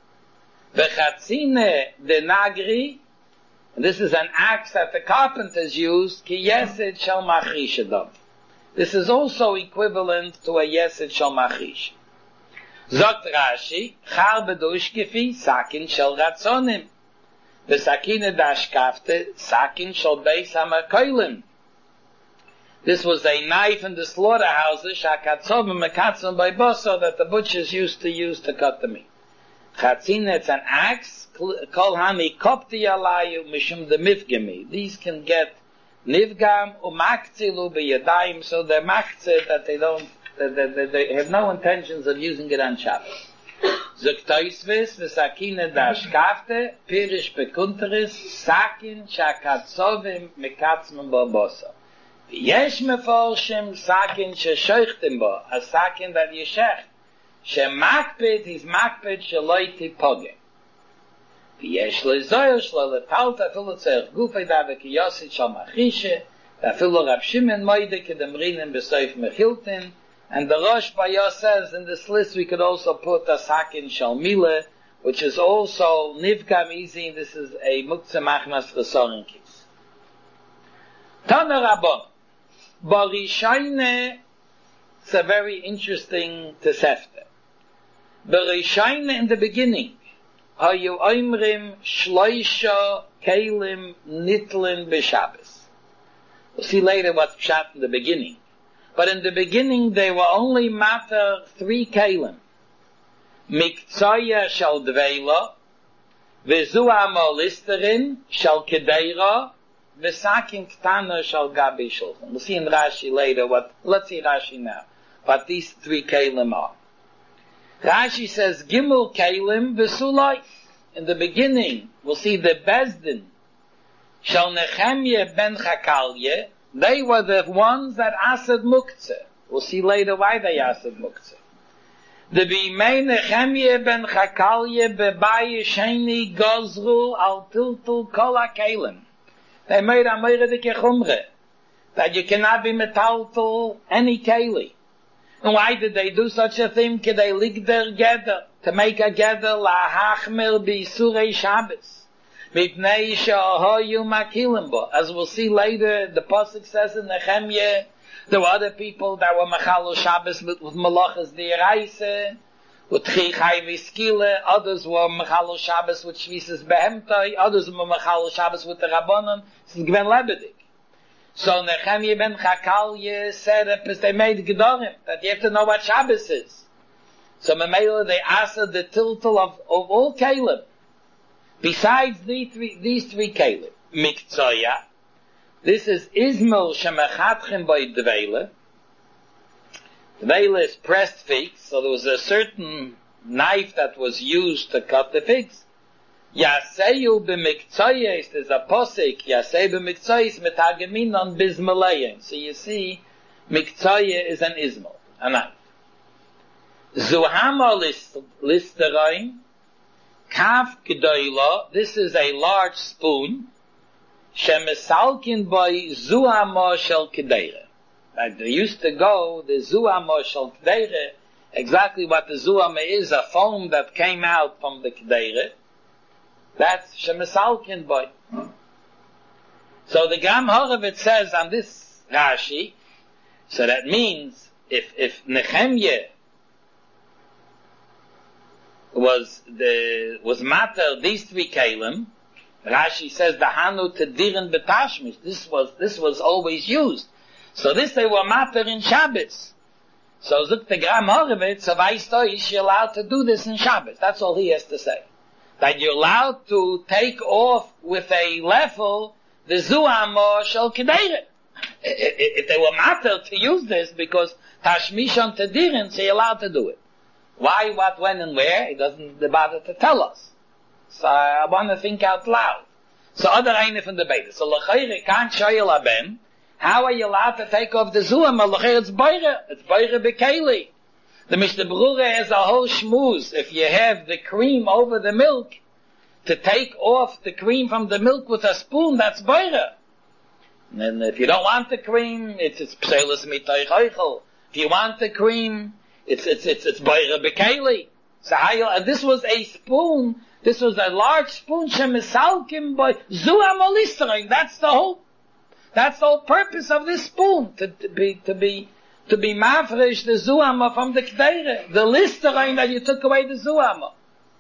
v'chatzine de nagri, and this is an axe that the carpenters use, ki yesid shel machish adam. This is also equivalent to a yesid shel machish. Zogt Rashi, char bedushkefi, sakin shel ratzonim, v'sakine dashkafte, sakin shel beis hamakoilim. This was a knife in the slaughterhouses, shakatzovim mekatzim by boso, that the butchers used to use to cut the meat. Chatzin, it's an axe, kol hani kopti alayu mishum de mifgemi. These can get nivgam umakzilu b'yadayim, so they're makzid that they don't, that they, they, they have no intentions of using it on Shabbos. Zuktoisvis, v'sakine dashkafte, pirish bekunteris, sakin shakatzovim mekatzim by boso. Yesh meforshim sakin sheshoichtim bo, a sakin that yeshech, shemakpid is makpid sheloi tipoge. Yesh lezoyer shlo letalta filu tzerich gufay dave ki yosit shal machishe, da filu Rab Shimon moide kedemrinin besoif mechiltin, and the Rosh Bayah says in this list we could also put a sakin shal mile, which is also nivgam easy, this is a muktzah machmas chesorenkis. Tana Rabban, Barishaine, it's a very interesting tesefta. Barishaine in the beginning, hayu oimrim shloisha kelim nitlin b'Shabbos. We'll see later what's pshat in the beginning. But in the beginning they were only matter three kelim. Miktsaya shal dveila, v'zuam olisterin shal kedeira, V'sakin ktana shal gabi shulchan. We'll see in Rashi later what, let's see Rashi now, what these three kelim are. Rashi says, Gimel kelim v'sulai. In the beginning, we'll see the Bezdin, shal Nechemye ben Chakalye, they were the ones that asad muktzeh. We'll see later why they asad muktzeh. The Bimei Nechemye ben Chakalye bebaye sheni gozru al tiltul kol ha-kelim. They made a meire dike chumre, that you cannot be metaltal any keli. And why did they do such a thing? Could they lig der gather, to make a gather la hachmir bi surei Shabbos, mipnei she'ahoyu makilim bo. As we'll see later, the pasuk says in Nehemiah, there were other people that were machalo Shabbos with, with malachas d'iraisa, with chichai v'skile, others were machalo Shabbos with shvisas behemtai, others were machalo Shabbos with the rabbanon. This is Gven Lebedik. So Nechemye ben Chakalye said that they made gedorim, that you have to know what Shabbos is. So Memela, they asked the tiltal of, of all kelim, besides these three, these three kelim. Miktzoya, this is Izmel shemechatchem by Dveile. Dveile is pressed figs, so there was a certain knife that was used to cut the figs. Yaseyu b'miktzayis, there's a posik, Yaseyu b'miktzayis metagemin on bizmalayim. So you see, miktzayah is an izmal, a knife. Zuhama listerein, kaf gedoyla, this is a large spoon, shemesalkin by zuhama shel kedeire. Like they used to go, the zuhama shel kedeire, exactly what the zuhama is, a foam that came out from the kedeire. That's Shemisalkin boy. So the Gram Horovitz says on this Rashi, so that means if if Nehemiah was the was matter these three kalim, Rashi says the Hanu Tedirin Betashmish. This was this was always used. So this they were matter in Shabbos. So Zuk the Gram Horovitz, so Vaistoish, you're allowed to do this in Shabbos. That's all he has to say. That you're allowed to take off with a level the Zuam or Shel Kederet. If they were matter to use this because Tashmishon Tedirin, so you're allowed to do it. Why, what, when, and where? It doesn't bother to tell us. So I want to think out loud. So other eine from the Beta. So L'chayre can't shoyel aben. How are you allowed to take off the Zuam? L'chayre it's Beire. It's Beire Bekeli. The Mishnah Berurah has a whole shmooze. If you have the cream over the milk, to take off the cream from the milk with a spoon, that's Beire. And if you don't want the cream, it's it's pselis mitoich eichel. If you want the cream, it's it's it's it's Beire Bekeli. So how you, uh, this was a spoon. This was a large spoon. Shemisalkim by Zuam Olistein. That's the whole. That's the whole purpose of this spoon, to, to be, to be, to be mafresh the zuama from the kdeire, the listerin that you took away the zuama.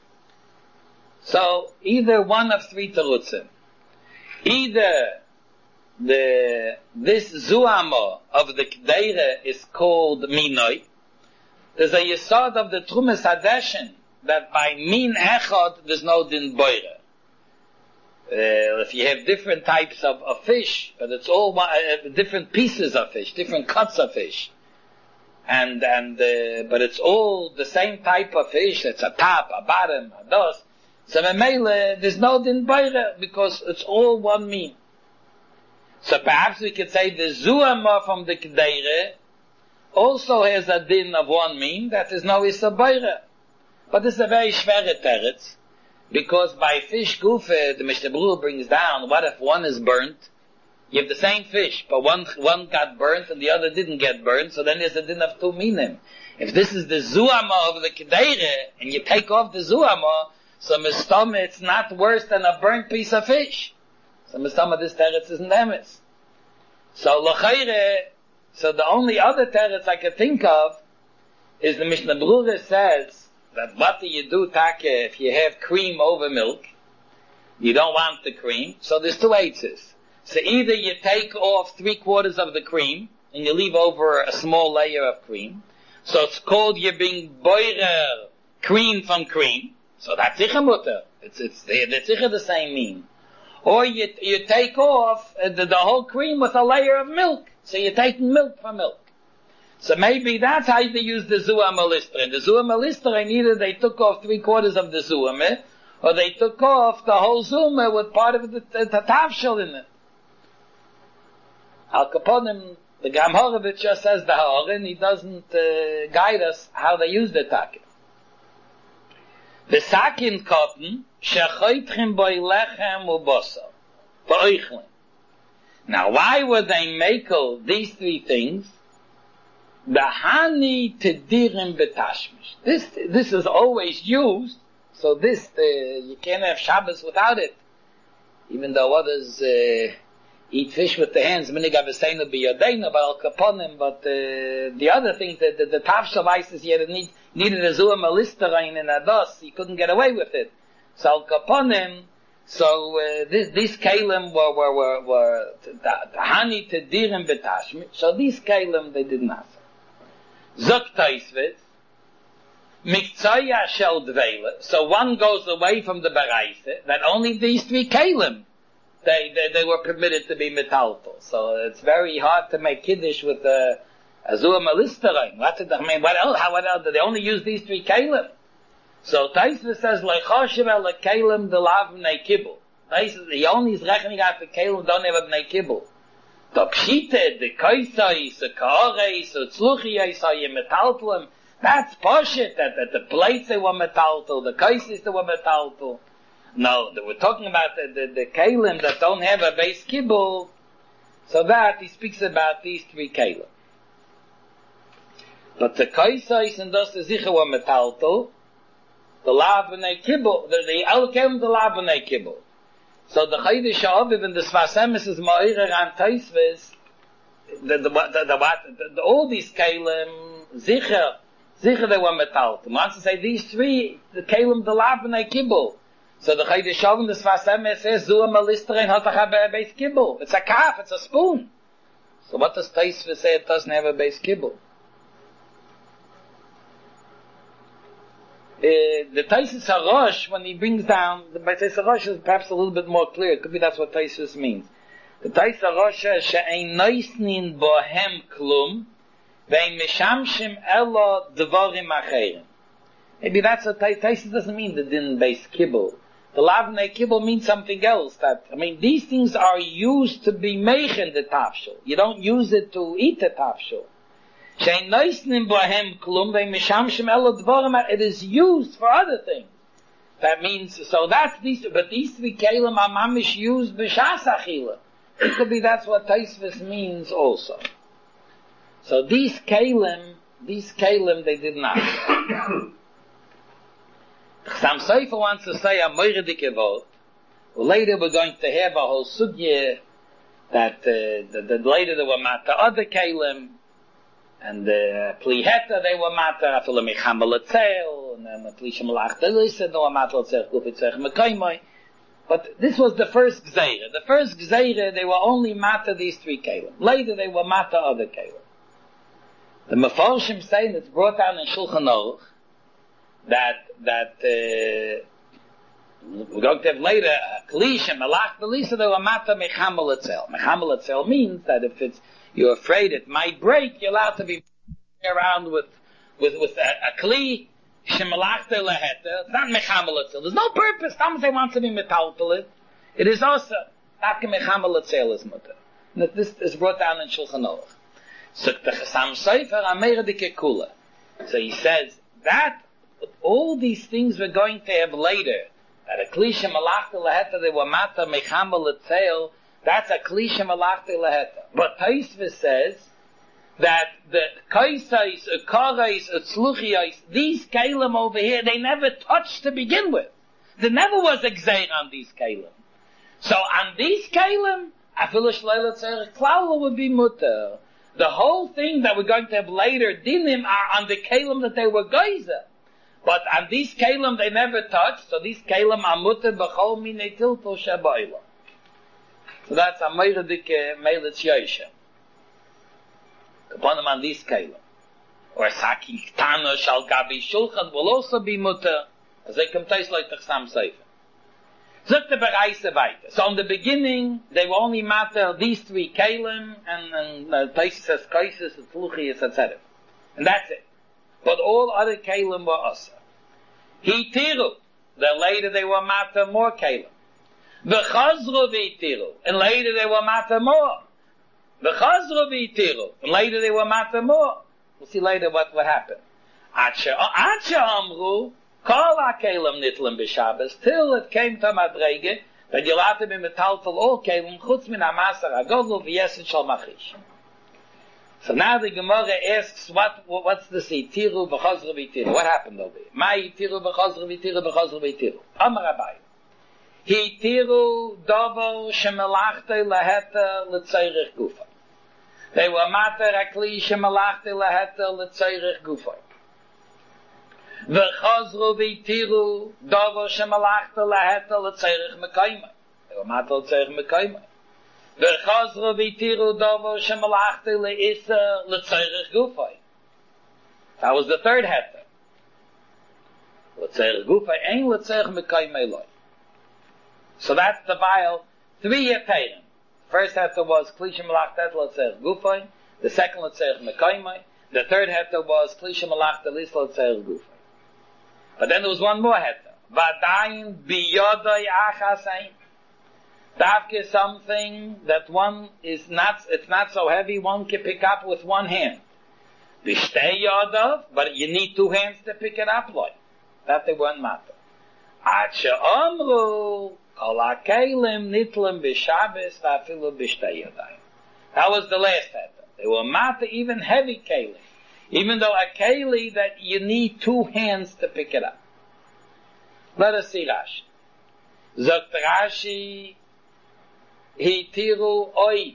So, either one of three terutzim. Either the, this zuama of the kdeire is called minoi. There's a yesod of the Trumas Hadeshin, that by min echad, there's no din boire. Uh, if you have different types of, of fish, but it's all uh, different pieces of fish, different cuts of fish, and and uh, but it's all the same type of fish. It's a top, a bottom, a dos. So memele, there's no din beire because it's all one mean. So perhaps we could say the zuama from the kdeire also has a din of one mean that is no isa beire, but it's a very schwere teretz. Because by fish gufe, the Mishnah Berurah brings down, what if one is burnt? You have the same fish, but one one got burnt and the other didn't get burnt, so then there's a din of two minim. If this is the zuama of the kedere, and you take off the zuama, so mistama, it's not worse than a burnt piece of fish. So mistama, this teretz isn't emes. So l'chayre, so the only other teretz I could think of is the Mishnah Berurah says, that what do you do, take, if you have cream over milk? You don't want the cream. So there's two eitzes. So either you take off three quarters of the cream, and you leave over a small layer of cream. So it's called you're being boirer cream from cream. So that's sicher mutter. It's, it's, it's sicher the same mean. Or you, you take off the, the whole cream with a layer of milk. So you're taking milk from milk. So maybe that's how they use the zuam alisterin. The zuam alisterin, either they took off three quarters of the zuam, or they took off the whole zuam with part of the, the, the tavshel in it. Al Kaponim, the Gram Horovitz just says the ha'orin, he doesn't uh, guide us how they use the takin. The sakin cotton, shechoitchim boi lechem ubosel, ba'oichlin. Now why would they make all these three things? The hani tedirim betashmish. This, this is always used, so this, uh, you can't have Shabbos without it. Even though others, uh, eat fish with the hands, minig avesenu b'yadeinu, but al kaponim, but, uh, the other thing, the, the, the tavshel isis, you need, needed a zuam alisterein in a dos, you couldn't get away with it. So al kaponim, so, uh, this, these kalim were, were, were, were, the hani tedirim betashmish, so these kalim, they did not. Zok Taisvet, Miktsaya Shel Dveile. So one goes away from the Baraise, that only these three kalim, they, they, they were permitted to be metaltal. So it's very hard to make Kiddush with a, a Zuam Alisterein. What did I mean, what else, how, what else, did they only use these three kalim? So Taisvet says, Leichoshev el kalim de lav b'nei kibbul. He only is reckoning out the kalim don't have a b'nei kibbul. The pshite, the kaisais, the kaareis, the tzluchiyais, are you metaltalem? That's poshit, that, that the plates they were metaltal, the kaisais they were metaltal. No, we're talking about the, the, the kalim that don't have a base kibbul. So that, he speaks about these three kalim. But the kaisais and those the zicha were metaltal, the lavnei kibbul, the, the el kelim the lavnei kibbul. So the Chaydish Aviv and the Sfas Emes is Ma'ira and Taisves, the, the, the, the, the, the, all these kelim, Zicher, Zicher they were metal. Once to say these three, the kelim the lavnei kibbul. So the Chaydish Aviv and the Sfas Emes says, Zua Malisterein Hatach a base kibbul. It's a calf, it's a spoon. So what does Taisves say it doesn't have a base kibbul? Uh, the Taisus HaRosh, when he brings down, the Taisus HaRosh is perhaps a little bit more clear. It could be that's what Taisus means. The Taisus HaRosh says, she'ein noisnin bohem klum, ve'ein mishamshim elo dvorim acherim. Maybe that's what Taisus doesn't mean, the din-based kibbul. The lavnei kibbul means something else. That, I mean, these things are used to be meichen the tafshel. You don't use it to eat the tafshel. It is used for other things. That means, so that's these, but these three kelim are mamish used b'shas achila. It could be that's what Taisvis means also. So these kelim, these kelim they did not. Sam Seifer wants to say a moiredike vot. Later we're going to have a whole sugya that uh, the, the later there were mata other kelim. And the uh, pli heta they were matter after the mechama letzel, and then the pli shemalach delisa they were matter letzel gufitzech mekaymai. But this was the first gzeira. The first gzeira they were only matter these three kelim. Later they were matter other kelim. The mefarshim saying it's brought down in Shulchan Aruch that that uh, we're going to have later kli shemalach delisa they were matter mechama letzel. Mechama letzel means that if it's you're afraid it might break, you're allowed to be around with, with, with a, a kli, shemalachta leheta. It's not mechameletzel. There's no purpose. Somebody wants to be metalpelit. It is also, not mechameletzel is mutter. This is brought down in Shulchan Aruch. So, the Chasam Sofer, Ameir dike kula. So he says, that, all these things we're going to have later, that a kli, shemalachta leheta, they were mata mechameletzel, that's a kli shemalachta leheta. But Taisvis says that the kaisais, karais, tzluchiais, these kalim over here, they never touched to begin with. There never was a gzeir on these kalim. So on these kalim, afilu shleila tzerich klaula would be mutter. The whole thing that we're going to have later, dinim, are on the kalim that they were geyser. But on these kalim they never touched, so these kalim are mutter b'chol minei tilto shabayla. So that's a meiredike meilitz yosha. Upon them on these kelim. Or saki ktana shal gabi shulchan will also be mutter, as they come taste like the Chasam Sofer. Zuk the bereise weiter. So in the beginning, they were only matter these three kelim, and, and uh, Taisus says kaisis, tzluchias, et cetera. And that's it. But all other kelim were asa. Hitiru. Then later they were matter more kelim. V'chazru v'itiru. And later they were matter more. V'chazru v'itiru. And later they were matter more. We'll see later what will happen. Acha amru, kol ha-kelim nitlim b'Shabbos, till it came to Madrege, that you'll have to be metaltal all kelim, chutz min ha-masar ha-godlu v'yesed shal machish. So now the Gemara asks, what, what's this itiru v'chazru v'itiru? What happened over here? Ma itiru v'chazru v'itiru v'chazru v'itiru. Amar Abaye. Hitiru dovo shemelachta leheta l'tzeirich gufa. They were mater akli shemelachta leheta l'tzeirich gufa. V'chazru v'hitiru dovo shemelachta leheta l'tzeirich mekayma. They were mater l'tzeirich mekayma. V'chazru v'hitiru dovo shemelachta le'isa l'tzeirich gufa. That was the third heta. L'tzeirich gufa ein l'tzeirich mekayma eloi. So that's the vial, three heterim. First heter was Klisha Malachta L'Tzerich Gufay. The second L'Tzerich Mekaymay. The third heter was Klisha Malachta L'Tzerich Gufay. But then there was one more heter. Vadayin biyodai achasayin. Davke is something that one is not, it's not so heavy, one can pick up with one hand. Bishtei yodav, but you need two hands to pick it up, like. That they weren't matter. Acha amru, kol ha-kelim nitlim b'Shabbos v'afilu b'shtei yadayim. That was the last heter. They were matter even heavy kelim. Even though a keli that you need two hands to pick it up. Let us see Rashi. Zogt Rashi, Hitiru oid,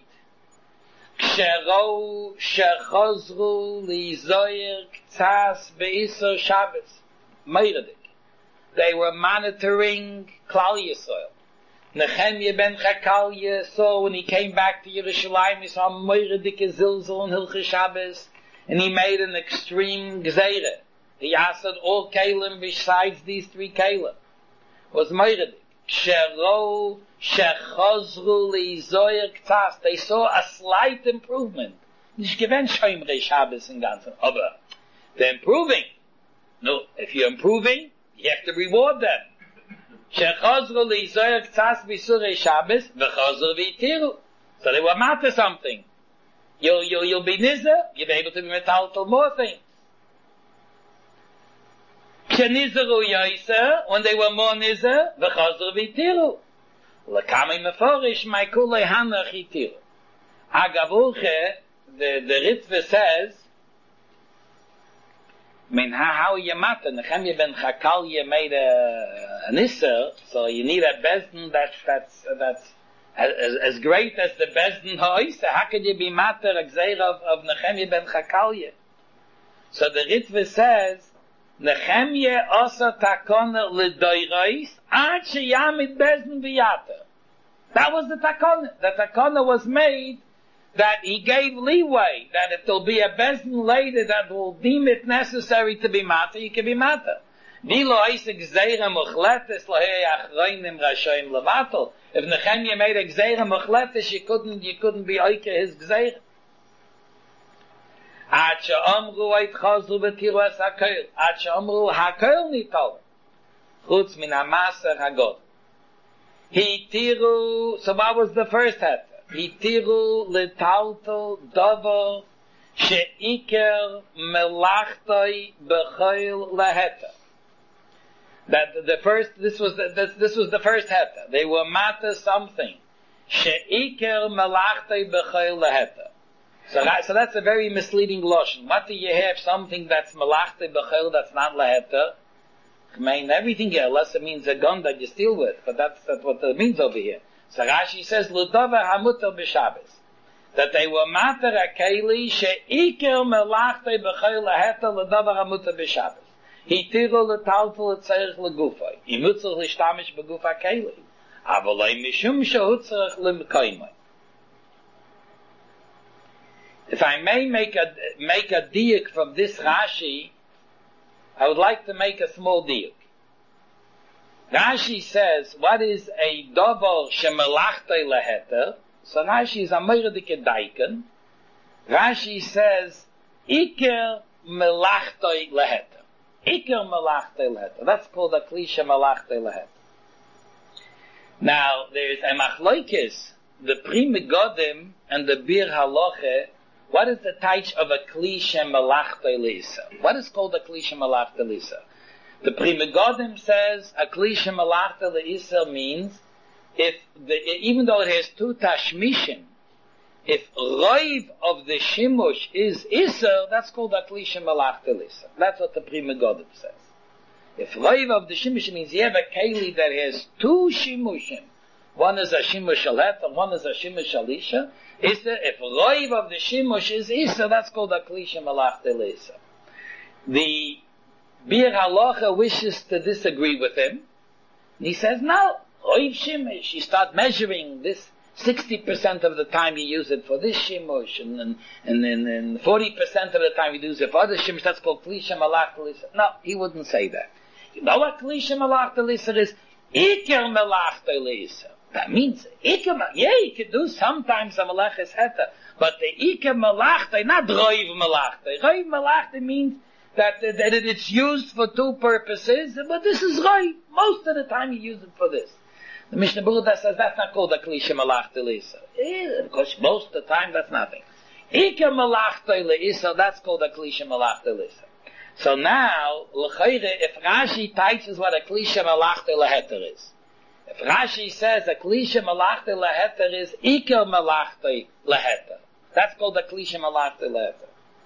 Kshero shechozru lizoyer k'tzas be'isor Shabbos. Meiradik. They were monitoring Klal Yisrael. Nehemiah ben Chakalya saw when he came back to Yerushalayim, he saw Meiradik Zilzal and Hilchos Shabbos, and he made an extreme gzeira. He asked all Kalim besides these three Kalim. Was Meiradik. Kshero shechozru lizoyer k'tzas. They saw a slight improvement. Nicht gewinnt Shomrei Shabbos in Ganzen. Aber they're improving. No, if you're improving, you have to reward them. Shechozru lizoyer k'tzas b'surei Shabbos v'chozru v'itiru. So they were matter something. You'll, you'll, you'll be nizah, you'll be able to be metaltal more things. K'nizaru yoyser, when they were more nizah, v'chozru v'itiru. L'kamei meforish, ma'kulei hanach itiru. Agavulche, the, the Ritva says, I mean, how, how are you matter? Nehemiah ben Chakalya made a, an Isser, so you need a Bezdin that's, that's, that's, as, as great as the Bezdin ha'Isser. How could you be matter a Gzeir of, of Nehemiah ben Chakalya? So the Ritva says, Nehemiah asa takona l'doirais, ad sheyamid Bezdin v'yata. That was the takona. The takona was made that he gave leeway, that if there'll be a Bezdin later that will deem it necessary to be matter, you can be matter. If Nehemiah made a gzeira muchletes, you couldn't, you couldn't be oike his gzeira. Ad she'omru eit chazru v'tiru es hakoil. Ad she'omru hakoil nitol. Chutz min ha'maser hagod. He tiru, so what was the first heter? Hitiru letalto dovo she'iker melachtoi b'choil leheta. That the first, this was the, this, this was the first heta. They were matter something. She'iker melachtoi b'choil leheta. So that, so that's a very misleading lotion. What do you have? Something that's melachtoi b'choil that's not leheta? I mean, everything else, it means a gun that you steal with, but that's, that's what it means over here. So Rashi says, L'dova hamutar b'Shabbos. That they were mater akeli she'iker melachtei b'choil laheta l'dova hamutar b'Shabbos. Hitiru l'taltel l'tzerich l'gufay. Imutzach l'shtamish b'guf akeli. Avalei mishum shehutzach l'mkoimay. If I may make a, make a diuk from this Rashi, I would like to make a small diuk. Rashi says, what is a dover shemelachtei leheter? So Rashi is a meiradike daiken. Rashi says, iker melachtei leheter. Iker melachtei leheter. That's called a klisha melachtei leheter. Now, there is a machlokes, the Pri Megadim and the Bir Halacha. What is the type of a klisha melachtei leisa? What is called a klisha melachtei leisa? The Pri Megadim says a klisha malachta le'isel means if the, even though it has two tashmishim, if roiv of the shimush is isel, that's called a klisha malachta le'isel. That's what the Pri Megadim says. If roiv of the shimush means you have a keli that has two shimushim, one is a shimush alet and one is a shimush alisha, isel, if roiv of the shimush is isel, that's called a klisha malachta le'isel. The Bir Halacha wishes to disagree with him. And he says, no, Oiv Shimush, you start measuring this sixty percent of the time you use it for this Shimush, and then and, and, and forty percent of the time you use it for other Shimush, that's called Klisha Malach Telisa. No, he wouldn't say that. You know what Klisha Malach Telisa is? Iker Malach Telisa. That means, Iker, yeah, you could do sometimes a Malachis Heta, but the Iker Malach, not Roiv Malach. Roiv Malach means That, that it's used for two purposes, but this is right. Most of the time you use it for this. The Mishnah Berurah says that's not called a klisha malachta leisa. Because most of the time that's nothing. Ika malachta leisa, that's called a klisha malachta leisa. So now, l'chayre, if Rashi teaches what a klisha malachta leheter is, if Rashi says a klisha malachta leheter is Ika malachta leheter, that's called a klisha malachta leheter.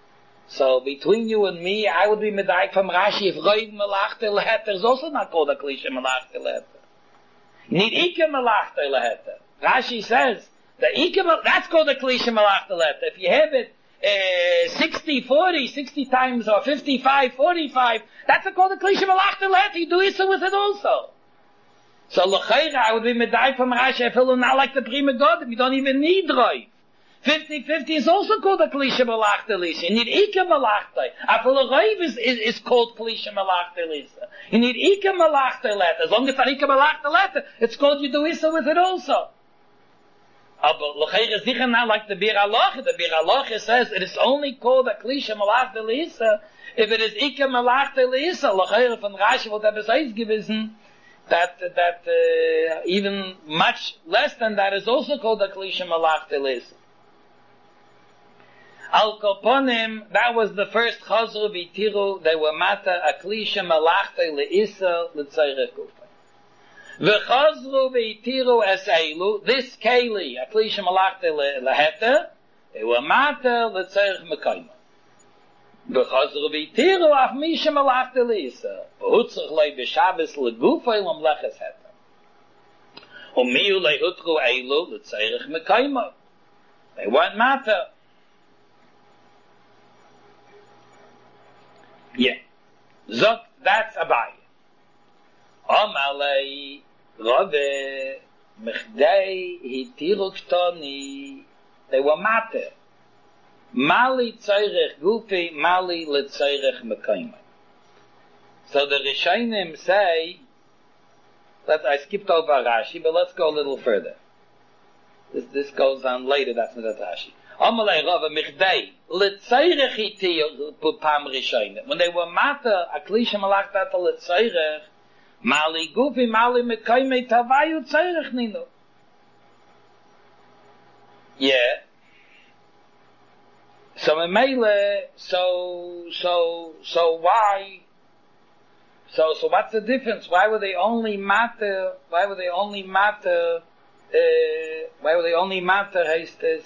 So between you and me, I would be medayik from Rashi if Roiv Melachte Leheter is also not called a Klisha Melachte Leheter. You need Ike Melachte Leheter. Rashi says that Ike that's called a Klisha Melachte Leheter. If you have it uh, sixty forty, sixty times or fifty-five forty-five, that's a called a Klisha Melachte Leheter. You do Issa with it also. So L'chaira, I would be medayik from Rashi. I feel not like the Prima Godim. You don't even need Roiv. fifty fifty is also called a Klisha Malachta Lisa. You need Ika Malachta. Afal Roiv is, is, is called Klisha Malachta Lisa. You need Ika Malachta Leta. As long as it's Ika Malachta Leta, it's called you do Issa with it also. But L'chair is sicher not like the Bir Alocha. The Bir Alocha says it is only called a Klisha Malachta Lisa if it is Ika Malachta Lisa. L'chair von Rashi would have a size given that, that, uh, even much less than that is also called a Klisha Malachta Lisa. Al Koponim, that was the first Chazru V'Tiru, they were mata a Klisha Malachta Le'isa L'Tzairech Gufay. V'Chazru V'Tiru Es Eilu, this Keli, a Klisha Malachta Le'Heter, they were mata L'Tzairech Mekayma. V'Chazru V'Tiru Af Misha Malachta Le'isa, V'Hutzach Lei B'Shabbos L'Gufay L'Mleches Heter. U'Miyu Le'Hutru Eilu L'Tzairech Mekayma. They weren't mata. Yeah. Zok, that's Abaye. Amalei, Rove, Mechdei, Hitiru Ktoni, they were mater. Mali Tzairech Gufi, Mali L'Tzairech Mekayma. So the Rishonim say, that I skipped over Rashi, but let's go a little further. This, this goes on later, that's not Rashi. Amalei Rava Michdei L'Tzairech Hitiru Pam Rishonim. When they were mata a Klisha Malachta L'Tzairech, Mali Gufi Mali Mekayme Tavayu Tzairech Nino. Yeah. So in Mele, so so so why? So so what's the difference? Why were they only mata? Why were they only mata? Uh, why were they only matter heißt es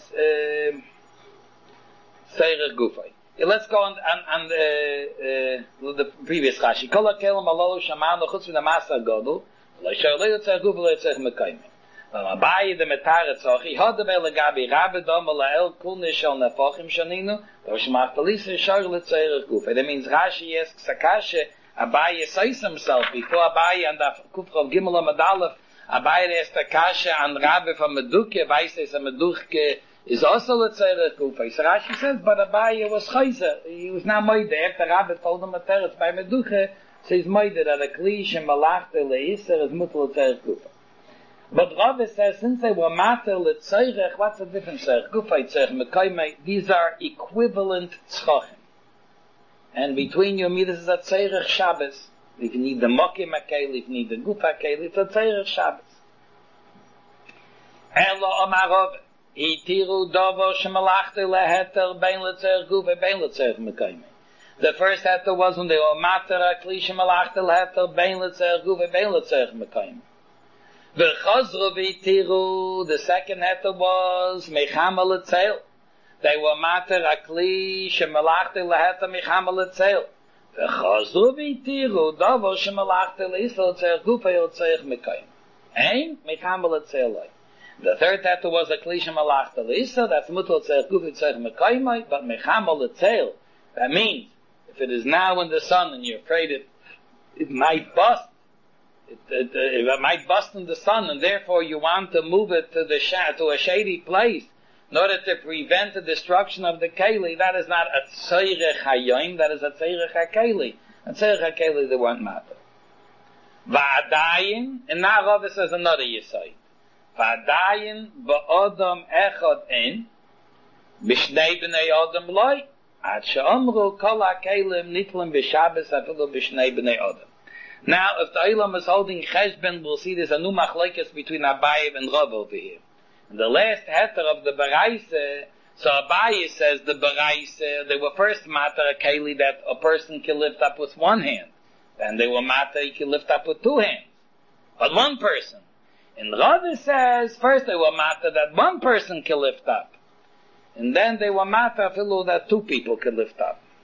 Seirech Gufay. Let's go on, on, on the, uh, the previous Rashi. Kol HaKelim Alolu Shamanu Chutz Min HaMasa Godel Lo Yisharlei Yotzeh Gufay Lo Yotzeh Mekayim. Abaye the Metar Etzochi Hodem El Gabi Rabbe Dom Lael Kul Nishal Nefochim Shaninu Lo Shemach Talis Yisharlei Seirech Gufay. That means Rashi asks Sakashe Abaye says himself before Abaye and the Kufrav Gimel Amadalef Abaye asked the Kasha and Rabbe from Meduke, Weiss is a Meduke is also a Tzerech Gufay. So Rashi says, but Abaye was Chayzer. He was not Moide. After Rabbe told him a Teretz by Meduke, says Moide that a Klish and Malachte Le'Isser is Mutal Tzerech Gufay. But Rabbe says, since they were Matel Tzerech, what's the difference? Tzerech Gufay, Tzerech Mekayme, these are equivalent Tzchachim. And between you and me, this is a Tzerech Shabbos. If you need the Mokim HaKeli, if you need the Gufa HaKeli, it's a Tzerech Shabbos. Elo Omar Rabbe, Hitiru Dovo Shemalachte Leheter Bein L'Tzerech Gufa, Bein L'Tzerech Mekayme. The first heter was when they were Mater HaKli Shemalachte Leheter Bein L'Tzerech Gufa, Bein L'Tzerech Mekayme. V'chazru v'itiru, the second heter was Mechama L'Tzeil. They were Mater HaKli Shemalachte Leheter Mechama L'Tzeil. V'chazru v'itiru, Dovo Shemalachte Le'Isra L'Tzerech Gufa, L'Tzerech Mekayme. Ein, Mechama L'Tzeil. The third heter was a Kli Shemalachte Le'Isra, that's Mutal L'Tzerech Gufa, L'Tzerech Mekayme, but Mechama L'Tzeil. That means, if it is now in the sun and you're afraid it, it might bust, It, it, it might bust in the sun, and therefore you want to move it to the sh- to a shady place in order to prevent the destruction of the keli. That is not a tzeirech hayoim. That is a tzeirech hakeli. A tzeirech hakeli they weren't matter. Va'adayin, and now Rava says another yesod. Va'adayin ba'odam echad in b'shnei b'nei odam loy ad she'omru kol hakelim nitlim b'shabbos afilu b'shnei b'nei odam. Now, if the Eilam is holding Cheshben, we'll see there's a new machlokes between Abaye and Rav over here. And the last heter of the Baraisa, so Abaye says the Baraisa, they were first matter a keli that a person can lift up with one hand. Then they were matter he can lift up with two hands. But one person. And Rav says, first they were matter that one person can lift up. And then they were matter filu that two people can lift up.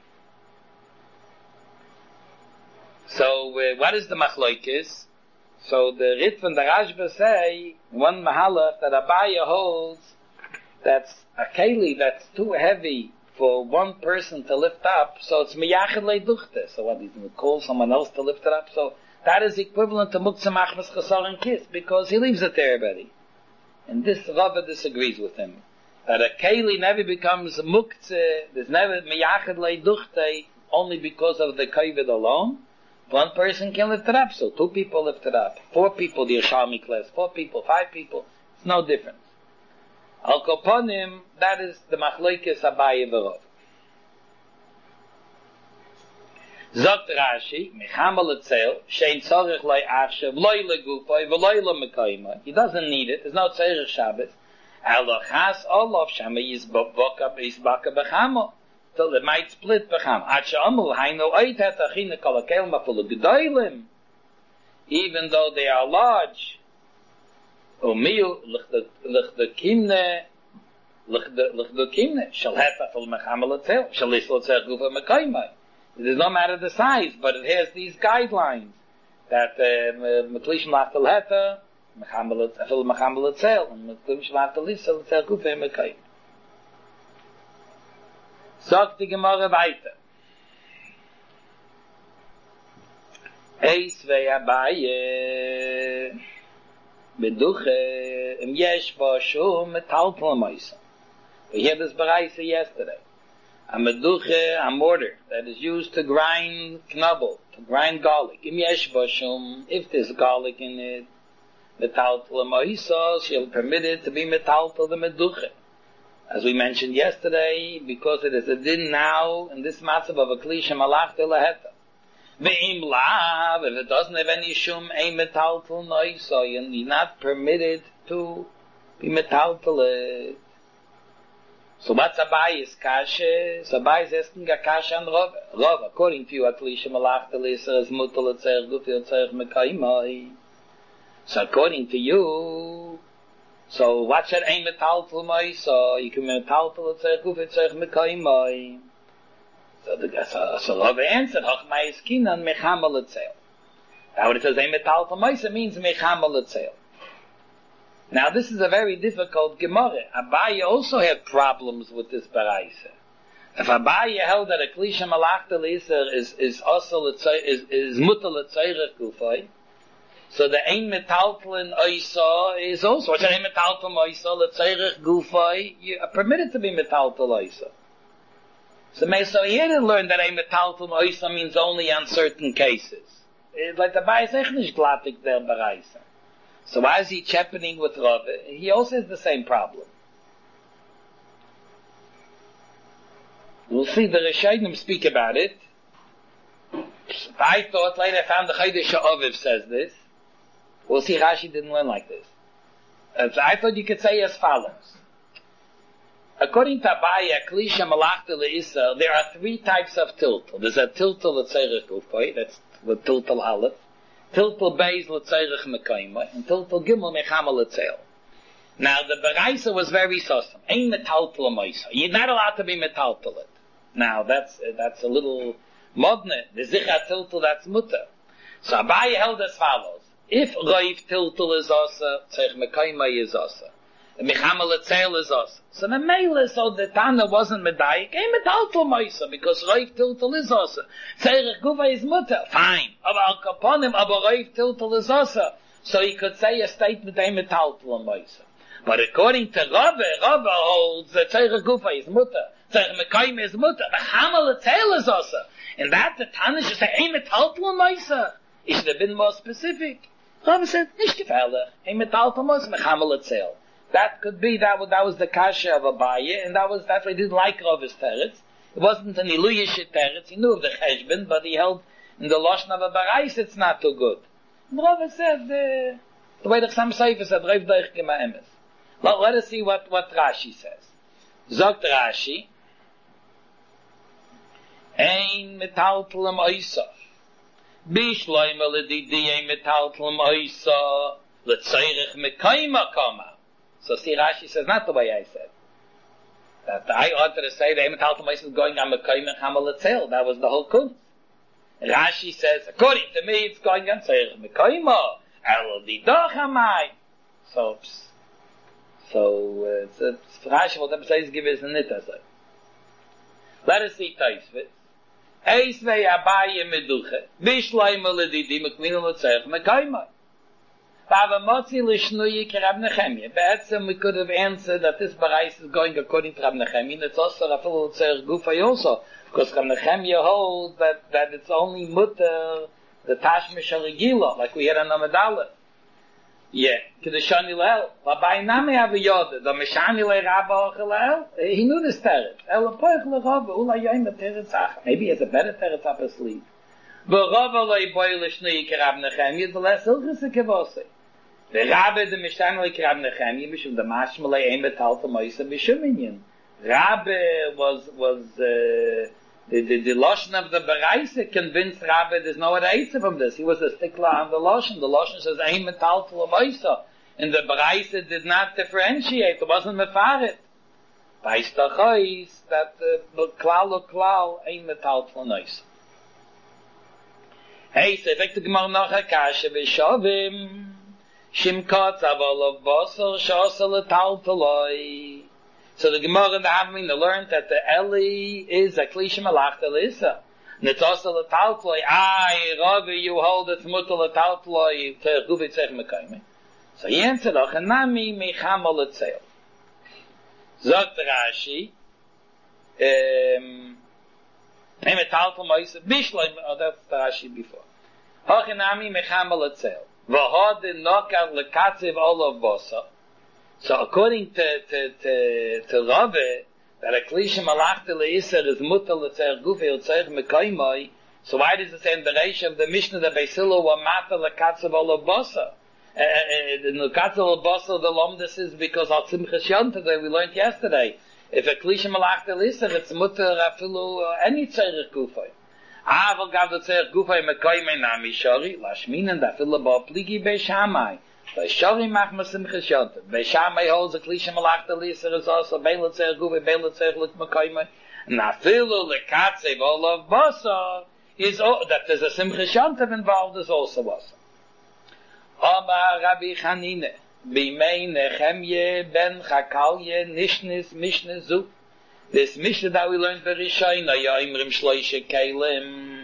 So, uh, what is the Machloikis? So, the Rit from the Rashba say, one Mahalach, that Abaya holds, that's a keli that's too heavy for one person to lift up, so it's miyachid leiduchte. So what, he's going to call someone else to lift it up? So that is equivalent to muktzah machmas chasar and kiss, because he leaves it there already. And this Rava disagrees with him. That a keli never becomes muktzah, there's never miyachid leiduchte, only because of the kavod alone. One person can lift it up, so two people lift it up. Four people, the Yerushalmi class, four people, five people, it's no difference. Al Koponim, that is the Machloikes Abaye V'Rov. Zogt Rashi, Mechamal Etzel, Shein Tzorich Loi Achshav, Loi Legufoi, V'Loi Lo Mekoima. He doesn't need it, there's no Tzorich Shabbos. Elo Chas Olof Shama Yizbaka B'Chamo. So it might split B'Chamo. Ad She'amul Hainu Oit Het Achina Kolakel Mafulu Gedoylim. Even though they are large, Omiu, lich de kimne, lich de kimne, shall have a full mechamal etzel, shall is lo tzeh gufa mekoimai. It does not matter the size, but it has these guidelines, that, meklishim lachtel heta, mechamal etzel, full mechamal etzel, and meklishim lachtel lisa, lo tzeh gufa mekoimai. Sagt die Gemara weiter. Eis vei Abaye, Beduche, im Yesh ba shum metaltal moisa. We had this baraisa yesterday. A meduche, a mortar that is used to grind knubbel, to grind garlic. Im Yesh ba shum, if there's garlic in it, metaltal moisa, she'll permit it to be metaltal the meduche. As we mentioned yesterday, because it is a din now, in this matzav of a klisha malach telaheta. Ve'im lav, if it doesn't have any shum, a metaltal noisa, you're not permitted to be metaltal it. So what's Abaye's kasha? So Abaye's asking a kasha on Rav. Rav, according to you, a klisha malach telaheta is mutal etzerich gufi etzerich mekaimai. So according to you, so what should a metaltal noisa? You can metaltal etzerich gufi etzerich mekaimai. So the so, so Rav answered, Hochmai Eskinan mechamal etzel. Now when it says a metaltal moisa, means mechamal etzel. Now this is a very difficult Gemara. Abaye also had problems with this baraisa. If Abaye held that a klisha malachta leiser is is also is is mutal etzeirach gufay, so the ein metaltal in oisa is also what's ein metaltal moisa letzeirach gufay, you are permitted to be metaltal oisa. So, so he didn't learn that a metaltal moisa means only on certain cases. It's like the Abaye is echt nicht glattig der Bereise. So why is he chappening with Rav? He also has the same problem. We'll see the Rishonim speak about it. I thought later I found the Chodesh Aviv says this. We'll see Rashi didn't learn like this. Uh, so I thought you could say as follows. According to Abaye, Klisha Malachta Le'isa, there are three types of tiltal. There's a tiltal L'Tzeirich Ufay, that's with tiltal Aleph. Tiltal Beis L'Tzeirich Mekaimah, and tiltal Gimel Mechama L'Tzeil. Now, the Baraisa was very sosam. Ein metaltal Moisa. You're not allowed to be metaltal it. Now, that's, that's a little modne. The Zicha tiltal, that's mutter. So Abaye held as follows. If Raif tiltal is osa, Tzeirich Mekaimah is osa. Mechamal etzel is us. So the Mele, so the Tana wasn't medayik, a metaltal moisa, because Raif tiltal is osa. Tzerich gufa is mutter. Fine. Aber al kaponim, aber Raif tiltal is osa. So he could say a statement, a metaltal moisa. But according to Rabbe, Rabbe holds that Tzerich gufa is mutter. Tzerich mekayim is mutter. Mechamal etzel is osa. And that the Tana should say, a metaltal moisa. He should have been more specific. Rabbe said, nicht gefährlich. A metaltal moisa, mechamal etzel. That could be, that was, that was the kasha of Abaye, and that was, that's why he didn't like Rav's teretz. It wasn't an Iluyish teretz, he knew of the cheshbon, but he held in the Lashon of a Barais, it's not too good. And Rav said, uh, the way the Chassam Sofer said, Rav Deich Gema Emes. Let, let us see what, what Rashi says. Zogt Rashi, Ein metaltlem oisa. Bishloim eledidi ein metaltlem oisa. Letzeirich mekaima kama. So see, Rashi says not the way I said. That I ought to say the Emet Haltam is going on Mekayim and Hamal Etzel. That was the whole kun. Rashi says, according to me, it's going on Tzarech Mekayma, El Didach Hamay. So, so, uh, it's, it's, Rashi, what I'm saying is, give us a nita say. Let us see Taisvit. Eis vei abaye meduche, bishleime ledidi, meklinu l'tzarech mekayma. Bava motzi l'shnuyi ki Rab Nechemia. Be'etzem, we could have answered that this barais is going according to Rab Nechemia, and it's also Rafael l'tzarech gufay also, because Rab Nechemia holds that, that it's only mutter, the tashmish al-regila, like we had on Amadallah. Yeah, Kedeshani Lel. Labai Nami Aviyod, the Meshani Le Rabba Ochelel, he knew this teretz. El Poich Le Rabba, Ula Yoim the teretz Ach. Maybe he has a better teretz up his sleeve. But Rabba Le Boilish Nui Kerab Nechemia, the less Ilchus Kevose. The Rabba, the Meshani Le Kerab Nechemia, Mishum the Mashmale Eim Betal Moisa Mishuminyan. Rabba was, was, uh, The, the, the Lashon of the Baraisa convinced Rabbi there's no other answer from this. He was a stickler on the Lashon. The Lashon says, Ein metal to l'moisa. And the Baraisa did not differentiate. It wasn't mefaret. Bais tachois, that uh, klal o klal, ein metal to l'moisa. Hey, so if the Gemara noch a kasha v'shavim, shimkot aval of basar, shasa l'tal t'loi. So the Gemara and the Havmin learned that the Eli is a Klisha Malach Elisa. And it's also the Taltloi. Ay, Rabbi, you hold it's mutter the Taltloi to Ruvitzech Mekayme. So he answered, Ochanami Mechama Letzel. Zogt Rashi, um, Eme Taltloi Moise, Bishloim, oh, that's the Rashi before. Ochanami Mechama Letzel. Vahod in Nokar Lekatziv Olav Bosa. So according to, to, to, to Rabbe, that a Klisha Malachta Le'isar is mutter l'tzarech gufay or tzarech mekaymai, so why does it say in the Reish of the Mishnah that Beisilo wa mata l'katzav olav basa? In the katzav olav basa, the lomdus is because al tzimchas yonta that we learned yesterday. If a Klisha Malachta Le'isar, it's mutter afilu any tzarech gufay. Aval gav the tzarech gufay mekaymai nami shari, lashminan da afilu ba pligi beishamai. Bei Shari machmas im Cheshontem. Bei Shamai holds a Klisha Malachta Lisa is also Beila Tzerech Guve, Beila Tzerech Lit Mekayme. Nafilu Lekatzev Olav Basa is, that there's a Simcha Shontem involved is also Basa. Omar Rabbi Chanine, Bimei Nechemye Ben Chakalye Nishnis Mishne Zu. This Mishnah that we learned very Shayna, Yoimrim Shloishe Kelim,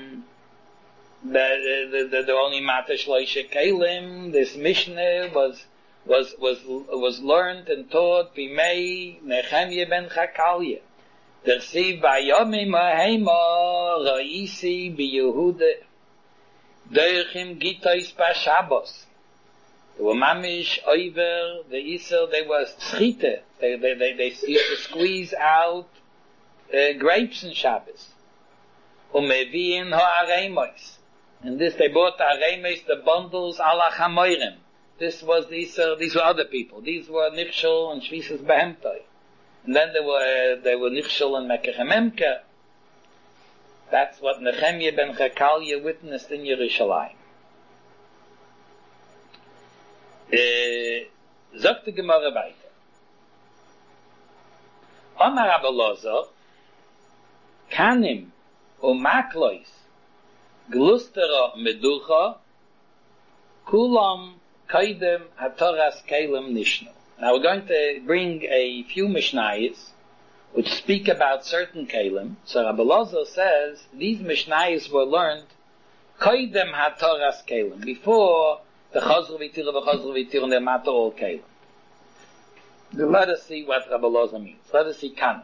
The, the, the, the only Mata Shloishe Kelim, this Mishnah was, was, was, was learned and taught Bimei Nechemye ben Chakalye. Tersiv Bayomim Ha'ema Ra'isi B'Yehuda Deichim Gitois B'Shabbos. They were mamish, over, the Isser, they were schite. They, they, they, they used to squeeze out uh, grapes in Shabbos. Umeviin ha'areimois. And this, they bought the areimois, the bundles, ala chamoirim. This was, these, uh, these were other people. These were Nichshel and Shvisas Behemtoi. And then there were, uh, they were Nichshel and Mekechememke. That's what Nechemye ben Chakalye witnessed in Yerushalayim. Sagt die Gemara weiter. Omar Rabbi Lozo, Kanim o Maklois, Glustera Meducha, Kulam Kaidem Hatoras Kalim Nishno. Now we're going to bring a few Mishnayos which speak about certain Kalim. So Rabbi Lozo says these Mishnayos were learned Kaidem Hatoras Kalim, before the Chazal V'Tira, the Chazal V'Tira, and the matter all Kalim. Let us see what Rabbi Loza means. Let us see Kanim.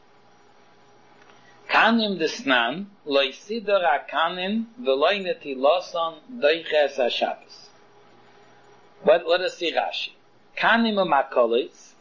Kanim desnan, loy sidor ha-kanim, v'loy netiloson doiches ha-Shabbos. But let us see Rashi. Kanim ha-makolis.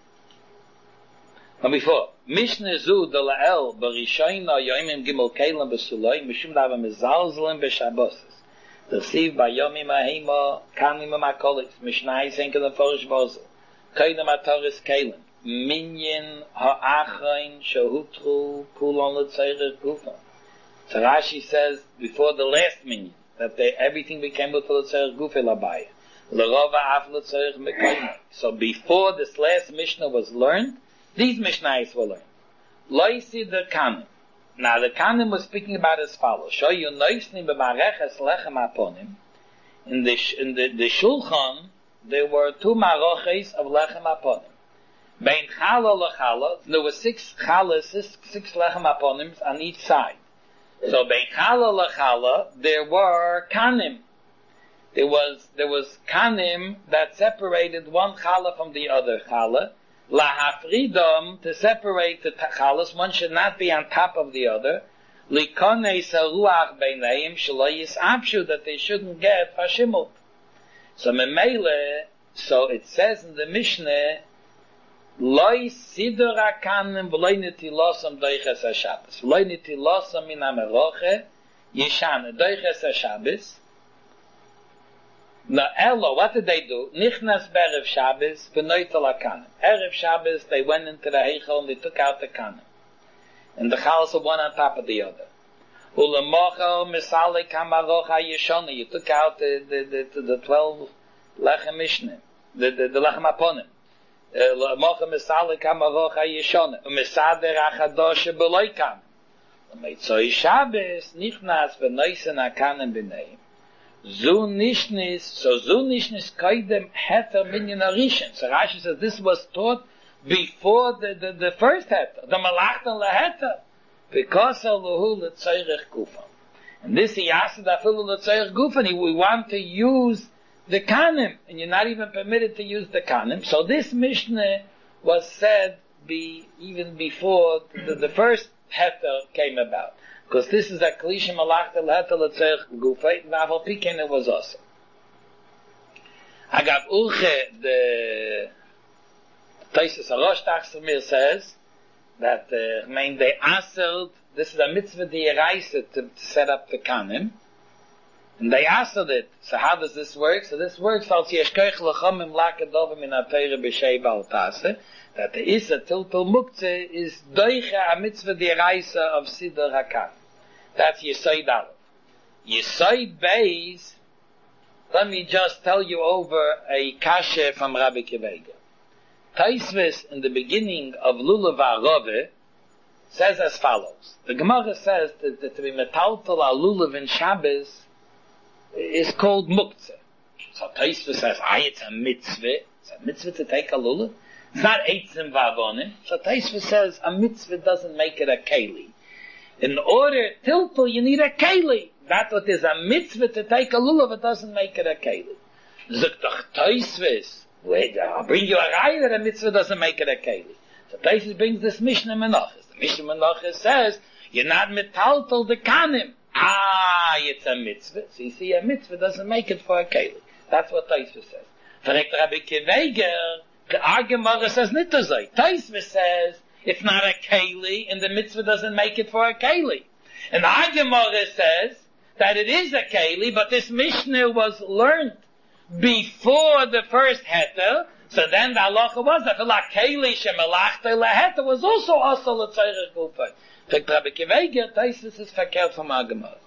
But before, Mishneh zu de la'el, b'rishoyna yoimim gimel Kalim b'suloi, mishum dava mezalzlim b'Shabbos. The Siv Bayomim Ahima Kanim Makolis Mishnai think of the Forish Bozel Kaidam Ataris Kalim Minyan Ha'achain Shahutru Kulon L'Tzeirer Gufa. So Rashi says before the last minyan that they, everything became with L'Tzeirer Gufa Labaya L'Rova Af L'Tzeirer Mekayim. So before this last Mishnah was learned, these Mishnais were learned. Loisi the Kanim Now the Kanim was speaking about as follows. Show you noisnim b'mareches lechem aponim. In the in the, the Shulchan, there were two maroches of lechem aponim. Bein chala lechala, there were six chalas, six, six lechem aponims on each side. So bein chala lechala, there were kanim. There was there was kanim that separated one chala from the other chala. Lahafridom, to separate the chalas, one should not be on top of the other. Likonei saruach beineim shelo yisabshu, that they shouldn't get fashimut. So memele, so it says in the Mishnah, Loi sidor akanim v'loi nitilosam doiches ha-Shabbos. Loi nitilosam min ha-meroche yishane doiches ha-Shabbos. Now, Elo, what did they do? Nichnas be'erev Shabbos v'noitel akanim. Erev Shabbos, they went into the Heichel and they took out the kanim. And the chalas were one on top of the other. Ulemochel misale kamaroch ha-yeshone. You took out the, the, the, the twelve lechem mishneh, the, the, the lechem aponim. Mocha misale kamaroch ha-yeshone. Umesader ha-chadosh beloi kanim. Umetzoi Shabbos nichnas v'noisen ha-kanim b'neim. Zu nishnis, so zu nishnis kaidem heter minyan arishin. So Rashi says this was taught before the, the, the first heter, the malachtan leheter, because Elohu letzorech gufan. And this he asked afilu letzorech gufan. We want to use the kanim, and you're not even permitted to use the kanim. So this Mishnah was said be even before the, the first heter came about. Because this is a klishim malachta leheter letzorech gufan, v'aval piken it was also. Agav Uche, the Taisus Arosh Tachsamir says that uh, I mean they answered, this is a mitzvah d'yeraisa to, to set up the kanim, and they answered it. So how does this work? So this works als yeshkoich l'chomim lakadovim in ha-Torah b'shei bal tase, that the isa tiltul muktzeh is doiche a mitzvah d'yeraisa of siddur hakan. That's Yesod Aleph. Yesod Beis, let me just tell you over a kasha from Rabbi Kivega. Taisvis in the beginning of Lulav HaRove says as follows. The Gemara says that, that to be metaltal al Lulav in Shabbos is called muktzeh. So Taisvis says, ah, it's a mitzvah. It's a mitzvah to take a Lulav. It's not eitzim vavonim. So Taisvis says a mitzvah doesn't make it a keli. In order tiltul, you need a keli. That what is a mitzvah to take a Lulav, it doesn't make it a keli. Zuk Taisvis. Wait, I'll bring you a raya that a mitzvah doesn't make it a keli. So Taisus brings this Mishnah Menachos. The Mishnah Menachos says, you're not metaltal the kanim. Ah, it's a mitzvah. So you see, a mitzvah doesn't make it for a keli. That's what Taisus says. Correct Rabbi Kiveger, the Gemara says nitazai. Taisus says, it's not a keli, and the mitzvah doesn't make it for a keli. And the Gemara says that it is a keli, but this Mishnah was learned before the first heter, so then the halacha was that the keli shemelachta leheter was also also l'tzorech gufay. Rabbi Kiveger, Taisus is verkehrt from our Gemara.